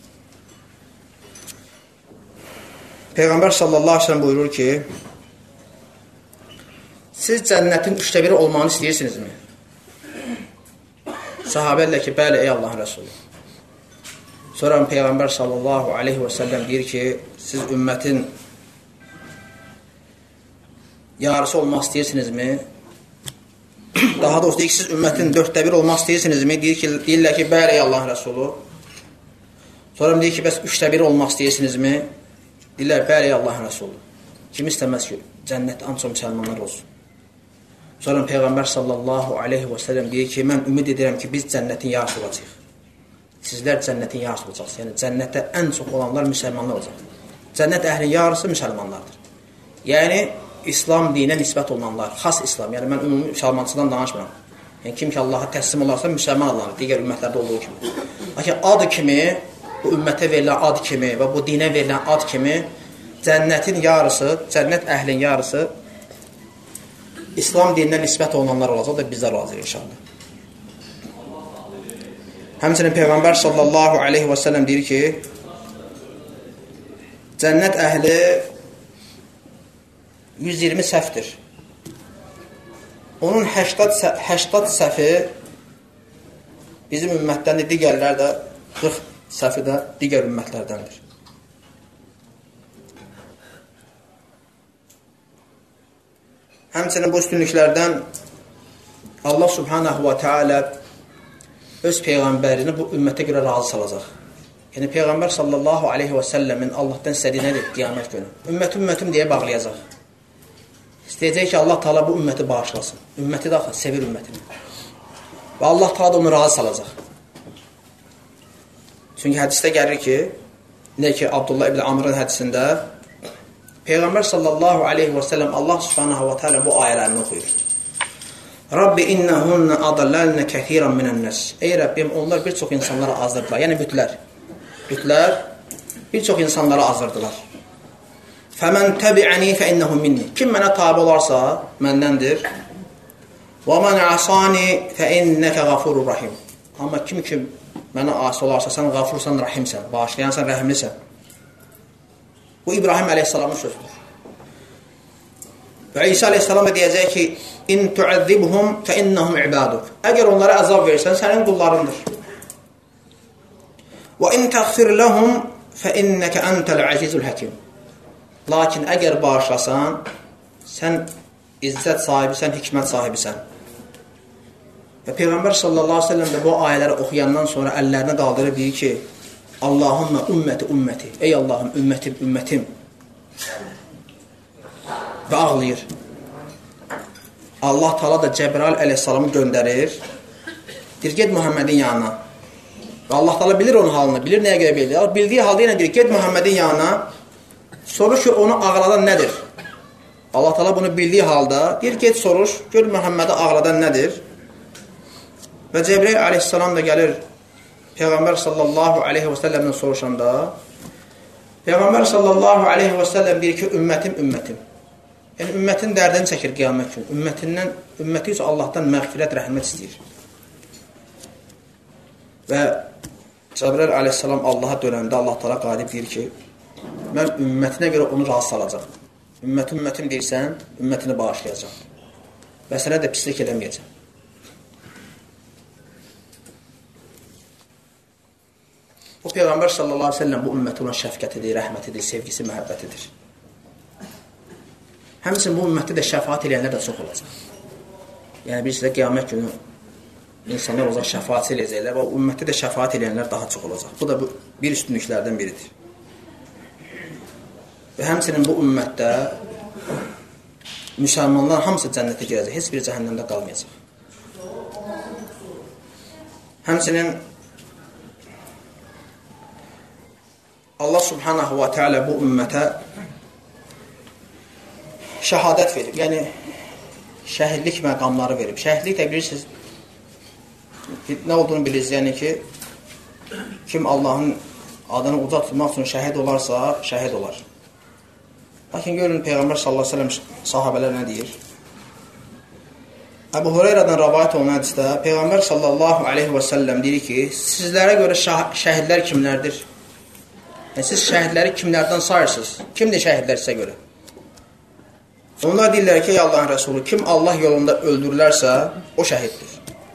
Peyğəmbər sallallahu aleyhi ve sellem buyurur ki, siz cənnətin 3/1 olmağını istəyirsinizmi? Sahabəllər ki, bəli, ey Allahın Rəsulü. Sonra Peyğəmbər sallallahu aleyhi ve sellem deyir ki, siz ümmətin yarısı olmaq istəyirsinizmi? Daha doğrusu deyir ki, siz ümmətin 4/1 olmaq istəyirsinizmi? Deyirlər ki, bəli, ey Allahın Rəsulü. Sonra deyir ki, bəs 3/1 olmaq istəyirsinizmi? Deyirlər, bəli, ey Allahın Rəsulü. Kim istəməz ki, cənnətdə ancaq müsəlmanlar olsun. Sonra Peyğəmbər sallallahu aleyhi ve sellem deyir ki, mən ümid edirəm ki, biz cənnətin yarısı olacaq. Sizlər cənnətin yarısı olacaqsınız. Yəni, cənnətdə ən çox olanlar müsəlmanlar olacaq. Cənnət əhlinin yarısı müsəlmanlardır. Yəni, İslam dininə nisbət olunanlar, xas İslam. Yəni, mən ümumi müsəlmançıdan danışmıram. Yəni, kim ki, Allaha təslim olarsa, müsəlman Allah'ın, digər ümmətlərdə olduğu kimi. Lakin adı kimi, bu ümmətə verilən ad kimi və bu dinə verilən ad kimi, cənnətin yarısı, cənnət əhlinin yarısı İslam dininə nisbət olunanlar olacaq da bizlər olacaq inşallah. Həmçinin Peyğəmbər sallallahu aleyhi ve sellem deyir ki, cənnət əhli 120 səhvdir. Onun 80 səhvi bizim ümmətdəndir, digərlər də 40 səhvi də digər ümmətlərdəndir. Həmçinin bu üstünlüklərdən Allah subhanahu wa ta'ala öz Peyğəmbərini bu ümmətə görə razı salacaq. Yəni, Peyğəmbər sallallahu aleyhi və səlləmin Allahdan istədiyi nədir? Qiyamət günü. Ümmətim deyə bağlayacaq. İstəyəcək ki, Allah Taala bu ümməti bağışlasın. Ümməti də sevir ümmətini. Və Allah Taala da onu razı salacaq. Çünki hədisdə gəlir ki, nə ki, Abdullah ibn Amrın hədisində Peyğəmbər sallallahu aleyhi və səlləm Allah subhanahu wa ta'ala bu ayələrini oxuyur. Rabbi innəhunna adallalna kəsiran minən-nas. Ey Rəbbim, onlar bir çox insanlara azdırdılar. Yəni bütlər bir çox insanlara azdırdılar. Fəmən təbi'əni fəinnəhu minni. Kim mənə tabi olarsa, məndəndir. Və mən asani fəinnəkə qafurur rahim. Amma kim mənə asi olarsa, sən qafursan, rahimsən, bağışlayansan, rəhimlisən. Bu İbrahim əleyhissalamın sözüdür. Və İsa əleyhissalam da deyəcək ki, İn tu'əzzibhum fəinnəhum ibaduk. Əgər onlara əzab verirsən, sənin qullarındır. Və in təğfir ləhum fəinnəkə əntəl əzizul həkim. Lakin əgər bağışlasan, sən izzət sahibisən, hikmət sahibisən. Və Peyğəmbər sallallahu aleyhi ve sellem də bu ayələri oxuyandan sonra əllərini qaldırıb deyir ki, Allahümmə ümməti. Ey Allahım, ümmətim. Və ağlayır. Allah Taala da Cəbrail əleyhissalamı göndərir. Deyir, get Muhammedin yanına. Və Allah Taala bilir onun halını, bilir nəyə görə bilir. Bildiyi halda yenə deyir, get Muhammedin yanına, soruş ki, onu ağladan nədir? Allah Taala bunu bildiyi halda deyir, get soruş, gör Muhammedi ağladan nədir? Və Cəbrail əleyhissalam da gəlir Peyğəmbər sallallahu aleyhi və səlləmdən soruşanda, Peyğəmbər sallallahu aleyhi və səlləm deyir ki, ümmətim. Yəni, ümmətin dərdini çəkir qiyamət günü. Ümməti üçün Allahdan məğfirət, rəhmət istəyir. Və Cəbrail əleyhissalam Allaha dönəndə Allah Taala qalib deyir ki, mən ümmətinə görə onu razı salacaq. Ümmətim deyirsən, ümmətini bağışlayacaq. Və sənə də pislik eləməyəcəm. O Peyğəmbər sallallahu aleyhi ve sellem bu ümmətə olan şəfqətidir, rəhmətidir, sevgisi, məhəbbətidir. Həmçinin bu ümmətdə də şəfaat eləyənlər də çox olacaq. Yəni, birisi də qiyamət günü insanlar olacaq, şəfaat eləyəcəklər və o ümmətdə də şəfaat eləyənlər daha çox olacaq. Bu da bir üstünlüklərdən biridir. Və həmçinin bu ümmətdə müsəlmanlar hamısı cənnətə girəcək, heç bir cəhənnəmdə qalmayacaq. Həmçinin Allah subhanahu wa ta'ala bu ümmətə şəhadət verib, yəni şəhidlik məqamları verib. Şəhidlik də bilirsiniz, nə olduğunu bilirsiniz, yəni ki, kim Allahın adını uca tutmaq üçün şəhid olarsa, şəhid olar. Lakin görün, Peyğəmbər sallallahu aleyhi ve sellem sahabələr nə deyir? Əbu Hüreyrədən rəvayət olunan hədisdə Peyğəmbər sallallahu aleyhi ve sellem deyir ki, sizlərə görə şəhidlər kimlərdir? Yəni, siz şəhidləri kimlərdən sayırsınız? Kimdir şəhidlər sizə görə? Onlar deyirlər ki, ey Allahın Rəsulü, kim Allah yolunda öldürülərsə, o şəhiddir.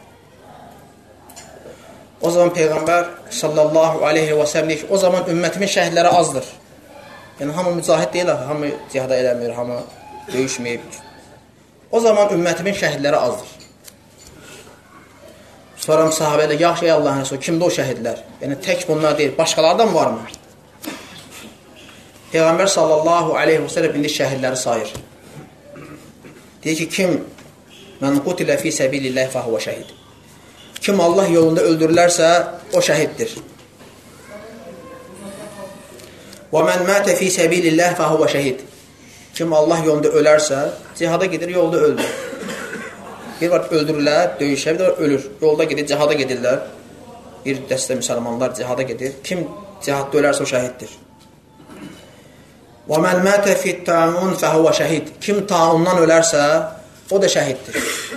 O zaman Peyğəmbər sallallahu aleyhi və səlləm deyir ki, o zaman ümmətimin şəhidləri azdır. Yəni, hamı mücahid deyil, hamı cihada eləmir, hamı döyüşməyib. O zaman ümmətimin şəhidləri azdır. Sonra sahabələ, yaxşı ey Allahın Rəsulü, kimdir o şəhidlər? Yəni, tək bunlar deyil, başqalardan varmı? Peyğəmbər sallallahu aleyhi və səlləm indi şəhidləri sayır. Deyir ki, kim mən qutilə fi səbililləh fəhvə şəhid. Kim Allah yolunda öldürülərsə, o şəhiddir. Və mən mətə fi səbililləh fəhvə şəhid. Kim Allah yolunda ölərsə, cihada gedir, yolda öldür. Bir var öldürürlər, döyüşə, bir var ölür. Yolda gedir, cihada gedirlər. Bir dəstə müsəlmanlar cihada gedir. Kim cihadda ölərsə, o şəhiddir. Və mən mətə fit ta'un fəhvə şəhid. Kim ta'undan ölərsə, o da şəhiddir.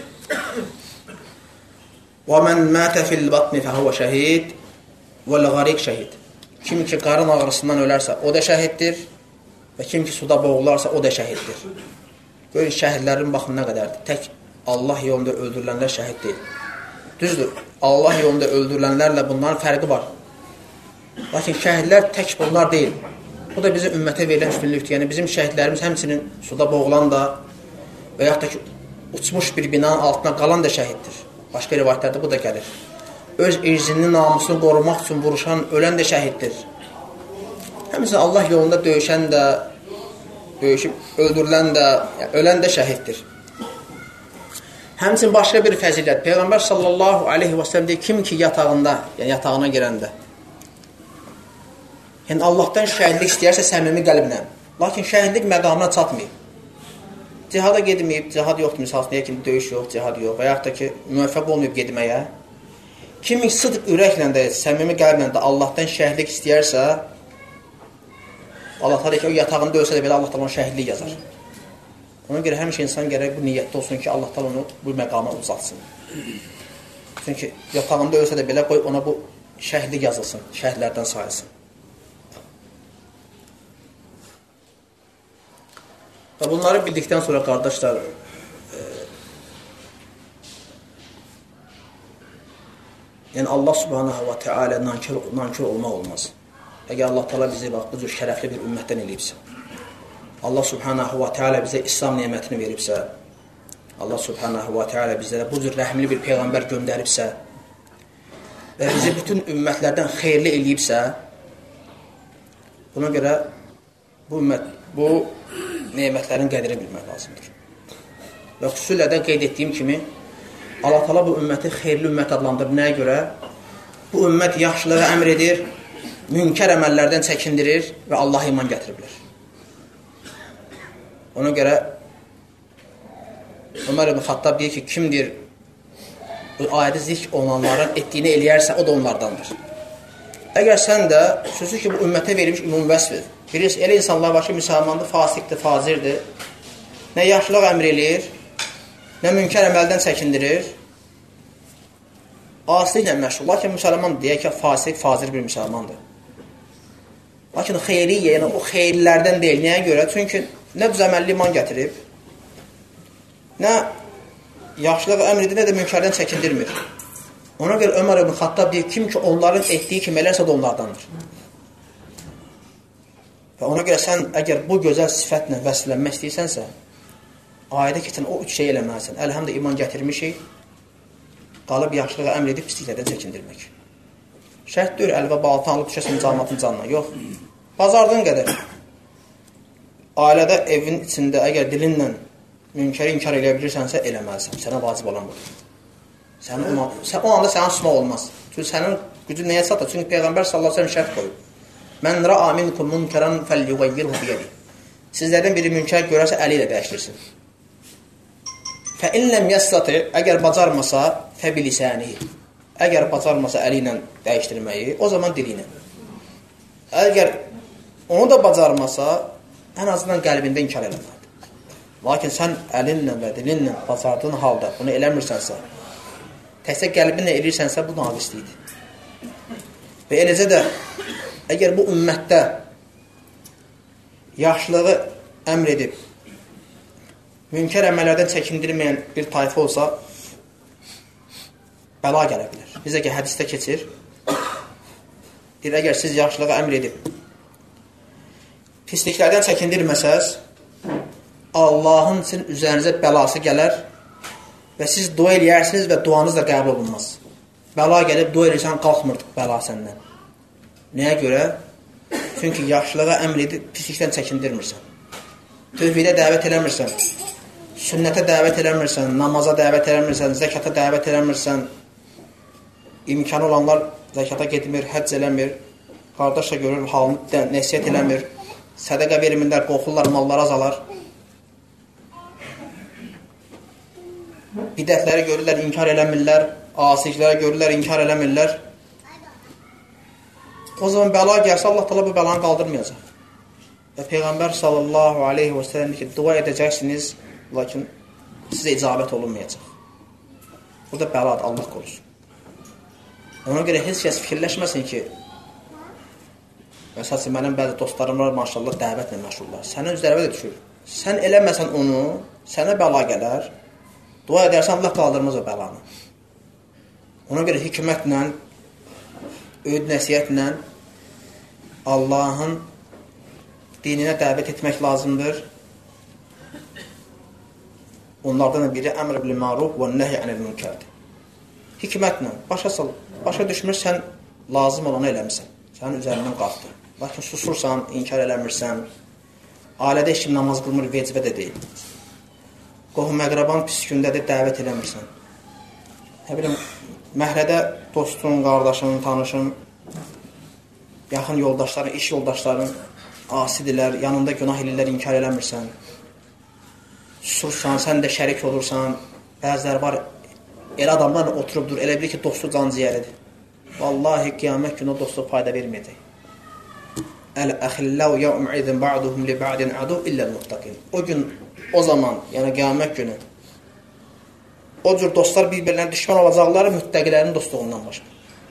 Və mən mətə fil batni fəhvə şəhid və l-ğariq şəhid. Kim ki qarın ağrısından ölərsə, o da şəhiddir. Və kim ki suda boğularsa, o da şəhiddir. Görün, şəhidlərin baxın nə qədərdir. Tək Allah yolunda öldürülənlər şəhid deyil. Düzdür, Allah yolunda öldürülənlərlə bunların fərqi var. Lakin şəhidlər tək bunlar deyil. Bu da bizim ümmətə verilən üstünlükdür. Yəni, bizim şəhidlərimiz həmçinin suda boğulan da və yaxud da ki, uçmuş bir binanın altına qalan da şəhiddir. Başqa rivayətlərdə bu da gəlir. Öz irzini, namusunu qorumaq üçün vuruşan, ölən də şəhiddir. Həmçinin Allah yolunda döyüşən də, döyüşüb öldürülən də, yəni, ölən də şəhiddir. Həmçinin başqa bir fəzilət. Peyğəmbər sallallahu aleyhi və səlləm deyir, kim ki yatağında, yəni yatağına girəndə, yəni Allahdan şəhidlik istəyərsə səmimi qəlblə. Lakin şəhidlik məqamına çatmayıb. Cihada gedməyib, cihad yoxdur, misalsın, ki, döyüş yox, cihad yox və yaxud da ki, müvəffəq olmayıb gedməyə. Kimi sıdq ürəklə də, səmimi qəlblə də Allahdan şəhidlik istəyərsə, Allah deyir ki, o yatağında ölsə də belə Allah ona şəhidlik yazar. Ona görə həmişə insan gərək bu niyyətdə olsun ki, Allah onu bu məqama uzatsın. Çünki yatağında ölsə də belə qoy ona bu şəhidlik yazılsın, şəhidlərdən sayılsın. Və bunları bildikdən sonra qardaşlar, yəni Allah subhanahu wa ta'ala nankör olmaq olmaz. Əgər Allah ta'ala bizi bu cür şərəfli bir ümmətdən eləyibsə, Allah subhanahu wa ta'ala bizə İslam nemətini veribsə, Allah subhanahu wa ta'ala bizlərə bu cür rəhmli bir Peyğəmbər göndəribsə və bizi bütün ümmətlərdən xeyirli eləyibsə, buna görə bu ümmət, bu nemətlərin qədrini bilmək lazımdır. və xüsusilə də qeyd etdiyim kimi Allah Teala bu ümməti xeyirli ümmət adlandırır. Nəyə görə? Bu ümmət yaxşılığa əmr edir, münkər əməllərdən çəkindirir və Allaha iman gətiriblər. Ona görə Ömər ibn Xattab deyir ki, kimdir bu ayədə zikr olunanların etdiyini eləyərsə, o da onlardandır. Əgər sən də, sözü ki, bu ümmətə verilmiş ümumi vəsfdir. Bilirsiniz, elə insanlar var ki, müsəlmandır, fasiqdir, fazirdir. Nə yaxşılıq əmr eləyir, nə münkər əməldən çəkindirir. Asiliklə məşğul. Lakin müsəlmandır, deyək ki, fasiq, fazir bir müsəlmandır. Lakin xeyriyyə, yəni o xeyirlərdən deyil. Nəyə görə? Çünki nə düz əməlli iman gətirib, nə yaxşılığı əmr edir, nə də münkərdən çəkindirmir. Ona görə Ömər ibn Xattab deyir, kim ki onların etdiyi kimi eləsə də onlardandır. Və ona görə sən əgər bu gözəl sifətlə vəsflənmək istəyirsənsə, ayədə keçən o üç şey eləməlisən. Əlhəmdə iman gətirmişik, qalıb yaxşılığı əmr edib pisliklərdən çəkindirmək. Şərt deyir, əl və baltan alıb düşəsən cəmaatın canına. Yox, bazardığın qədər. Ailədə, evin içində əgər dilinlə münkəri inkar edə bilirsənsə, eləməlisən. Sənə vacib olan budur. O anda sənə susmaq olmaz. Çünki sənin gücün nəyə çatır? Çünki Peyğəmbər sallallahu əleyhi və səlləm şərt qoyub. Mən ra'a minkum munkaran falyughayyirhu bi yadihi. Sizlərdən biri münkər görərsə əli ilə dəyişdirsin. Fa in lam yastati, əgər bacarmasa, fa bi lisanihi. Əgər bacarmasa əli ilə dəyişdirməyi, o zaman dili ilə. Əgər onu da bacarmasa, ən azından qəlbində inkar eləməlidir. Lakin sən əlinlə və dilinlə bacardığın halda bunu eləmirsənsə, təkcə qəlbinlə eləyirsənsə, bu naqislikdir. Və eləcə də, əgər bu ümmətdə yaxşılığı əmr edib, münkər əməllərdən çəkindirməyən bir tayfa olsa, bəla gələ bilər. Bizə ki, hədisdə keçir, deyir, əgər siz yaxşılığı əmr edib, pisliklərdən çəkindirməsəz, Allahın sizin üzərinizə bəlası gələr və siz dua eləyərsiniz və duanız da qəbul olunmaz. Bəla gəlib, dua eləyirsən, qalxmırdı bəla səndən. Nəyə görə? Çünki yaxşılığa əmr edib, pislikdən çəkindirmirsən. Tövhidə dəvət eləmirsən, sünnətə dəvət eləmirsən, namaza dəvət eləmirsən, zəkata dəvət eləmirsən, imkanı olanlar zəkata getmir, həcc eləmir, qardaşla görür, halını nəsiyyət eləmir, sədəqə vermirlər, qorxurlar, mallar azalar. Bidətləri görürlər, inkar eləmirlər, asilikləri görürlər, inkar eləmirlər. O zaman bəla gəlsə, Allah təala bu bəlanı qaldırmayacaq. Və Peyğəmbər sallallahu aleyhi və səlləm ki, dua edəcəksiniz, lakin sizə icabət olunmayacaq. Burada bəladır, Allah qorusun. Ona görə heç kəs fikirləşməsin ki, məsələn, mənim bəzi dostlarım var, maşallah, dəvətlə məşğullar. Sənin üzərində də düşür. Sən eləməsən onu, sənə bəla gələr, dua edərsən, Allah qaldırmaz o bəlanı. Ona görə hikmətlə, öyüd nəsiyyətlə Allahın dininə dəvət etmək lazımdır. Onlardan biri əmr bil ma'ruf və nəhy anil münkərdir. Hikmətlə, başa düşmür, sən lazım olanı eləmirsən. Sənin üzərindən qalxdı. Lakin susursan, inkar eləmirsən, ailədə heç kim namaz qılmır, vecibə də deyil. Qohum-əqraban pis gündədir, dəvət eləmirsən. Nə bilim, məhlədə dostun, qardaşın, tanışın, yaxın yoldaşların, iş yoldaşların asidirlər, yanında günah edirlər, inkar eləmirsən. Susursan, sən də şərik olursan. Bəzilər var, elə adamlarla oturubdur, elə bilir ki, dostu can ciyəridir. Vallahi, qiyamət günü dostu fayda verməyəcək. Əl-əxilləv yəum'idin ba'duhum li ba'din adu illəl-muttaqin. O gün, o zaman, yəni qiyamət günü, o cür dostlar bir-birlərinə düşman olacaqları müttəqilərin dostluğundan başqa.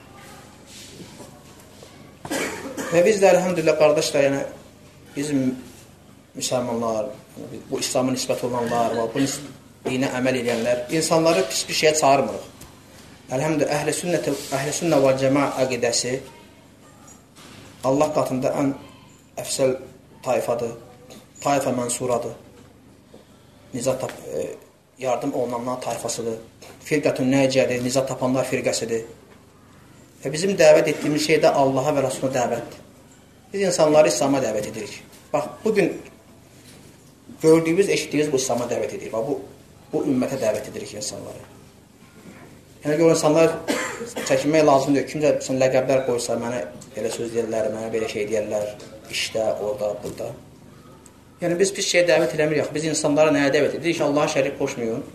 Və biz də, əlhəmdülillah, qardaşlar, yəni, bizim müsəlmanlar, bu İslam'a nisbət olanlar, bu dinə əməl edənlər, insanları pis bir şeyə çağırmırıq. Əlhəmdülillah, əhl-i sünnə və cəma əqidəsi Allah qatında ən əfsəl tayfadır, tayfa mənsuradır, nizat yardım olunanlar tayfasıdır, firqətün nəcədir, nizat tapanlar firqəsidir. Və bizim dəvət etdiyimiz şey də Allaha və Rasuluna dəvətdir. Biz insanları İslam'a dəvət edirik. Bax, bugün gördüyümüz, eşitdiyimiz bu İslam'a dəvət edirik. Bax, bu bu ümmətə dəvət edirik insanları. Yəni ki, o insanlar çəkinmək lazım deyil. Kimsə ləqəblər qoysa, mənə belə söz deyirlər, mənə belə şey deyirlər, işdə, orada, burada. Yəni, biz pis şeyə dəvət eləmirik. Biz insanlara nəyə dəvət edirik ki, Allaha şərik qoşmayın.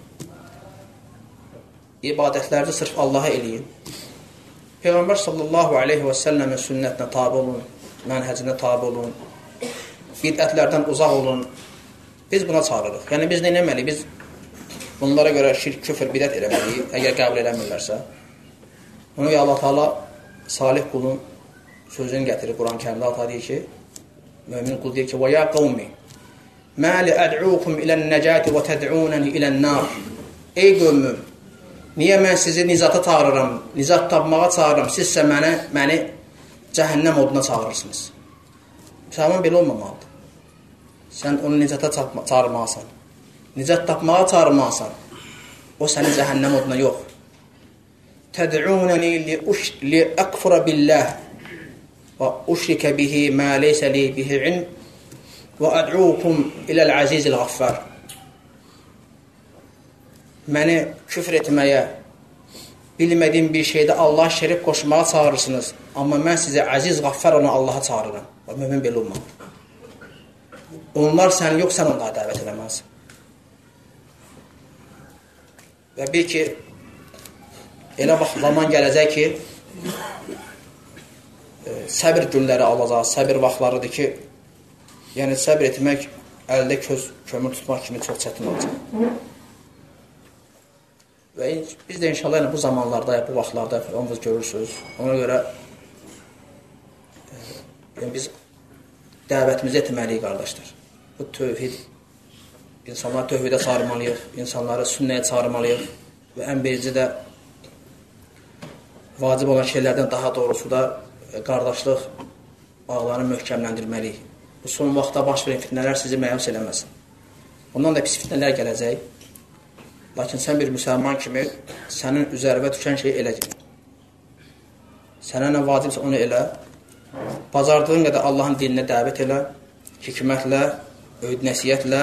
İbadətlərdə sırf Allaha eləyin. Peyğəmbər sallallahu aleyhi və səlləmin sünnətinə tabi olun, mənhəcinə tabi olun, bidətlərdən uzaq olun. Biz buna çağırırıq. Yəni, biz nə eləməliyik? Biz bunlara görə şirk, küfür, bidət eləməliyik, əgər qəbul eləmirlərsə. Ona görə Allah Teala Salih qulun sözünü gətirir Quran-Kərimdə. Allah deyir ki, mömin qul deyir ki, və ya qavmi, mə li əd'ukum ilən nəcəti və təd'unəni ilən nar. Ey qövmüm, niyə mən sizi nizata çağırıram, nizat tapmağa çağırıram, sizsə məni cəhənnəm oduna çağırırsınız. Müsəlman belə olmamalıdır. Sən onu nicata çağırmalısan. Nicat tapmağa çağırmalısan. O səni cəhənnəm oduna yox. Təd'unəni li əkfura billah və uşrikə bihi mə leysə li bihi ilm və əd'ukum iləl əzizil qaffar. Məni küfr etməyə, bilmədiyim bir şeydə Allah şərik qoşmağa çağırırsınız. Amma mən sizə əziz qaffar olan Allaha çağırıram. Və mümin belə olmalıdır. Onlar səni yox, sən onlara dəvət eləməlisən. Və bil ki, elə zaman gələcək ki, səbir günləri alacaq, səbir vaxtlarıdır ki, yəni səbir etmək, əldə kömür tutmaq kimi çox çətin olacaq. Və biz də inşallah yəni, bu zamanlarda, bu vaxtlarda onu görürsünüz. Ona görə yəni, biz dəvətimizi etməliyik, qardaşlar. Bu tövhid, insanları tövhidə çağırmalıyıq, insanları sünnəyə çağırmalıyıq və ən birinci də vacib olan şeylərdən daha doğrusu da qardaşlıq bağlarını möhkəmləndirməliyik. Bu son vaxtda baş verən fitnələr sizi məyus eləməsin. Ondan da pis fitnələr gələcək. Lakin sən bir müsəlman kimi sənin üzərində düşən şeyi eləcək. Sənə nə vacibsə onu elə. Bacardığın qədər Allahın dininə dəvət elə, hikmətlə, öyüd nəsiyyətlə.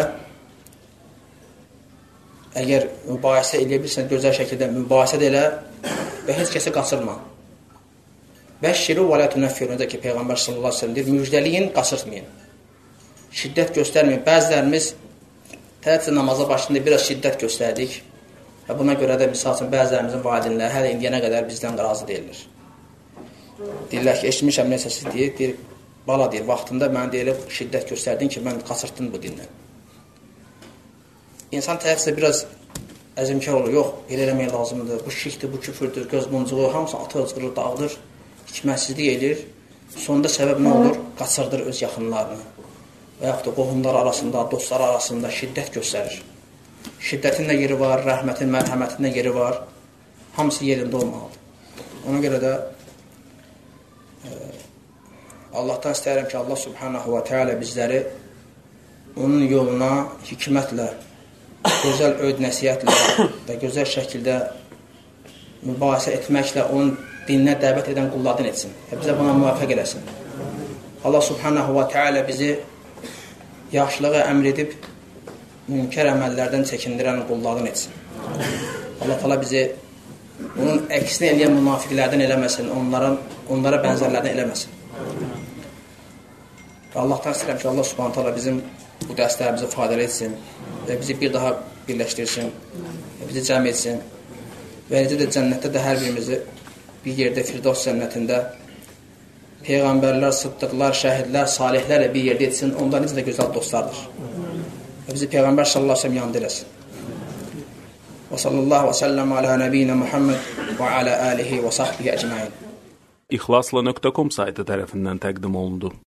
Əgər mübahisə eləyə bilirsən, gözəl şəkildə mübahisə də elə və heç kəsə qaçırma. Bəşşiru və lə tunəffirun ki, Peyğəmbər sallallahu aleyhi ve sellem deyir, müjdəliyin, qaçırtmayın. Şiddət göstərməyin. Bəzilərimiz təəccüd namaza başında biraz şiddət göstərdik və buna görə də misal üçün bəzilərimizin valideynləri hələ indiyənə qədər bizdən razı deyirlər. Deyirlər ki, eşitmişəm nəsə siz deyir, bala deyir, vaxtında mən deyirəm şiddət göstərdin ki, mən qaçırtdım bu dindən. İnsan təəccüdə biraz əzimkar olur, yox, belə eləmək lazımdır, bu şirkdir, bu küfürdür, göz muncuğu, hamısı atır, qırır, dağıdır, hikmətsizlik edir, sonunda səbəb nə olur? Qaçırdır öz yaxınlarını və yaxud da qohumlar arasında, dostlar arasında şiddət göstərir. Şiddətin də yeri var, rəhmətin, mərhəmətin də yeri var, hamısı yerində olmalıdır. Ona görə də Allahdan istəyirəm ki, Allah subhanahu və teala bizləri onun yoluna hikmətlə, gözəl öyüd nəsiyyətlə və gözəl şəkildə mübahisə etməklə onun dininə dəvət edən qullardan etsin və bizə buna müvəffəq eləsin. Allah subhanahu və teala bizi yaxşılığı əmr edib münkər əməllərdən çəkindirən qullardan etsin. Allah təala bizi onun əksini eləyən münafiqlərdən eləməsin, onlara bənzərlərdən eləməsin. Və Allahdan istəyirəm ki, Allah subhanahu teala bizim bu dərslərimizi faydalı etsin və bizi bir daha birləşdirsin və bizi cəm etsin və necə də cənnətdə də hər birimizi bir yerdə Firdevs cənnətində peyğəmbərlər, sıddıqlar, şəhidlər, salihlərlə bir yerdə etsin. Onlar necə də gözəl dostlardır. Və bizi Peyğəmbər sallallahu aleyhi ve sellem yanında eləsin. Və sallallahu və səlləm alə nəbiyyina Muhammed və alə alihi və sahbihi əcmain. İxlasla.com saytı tərəfindən təqdim olundu.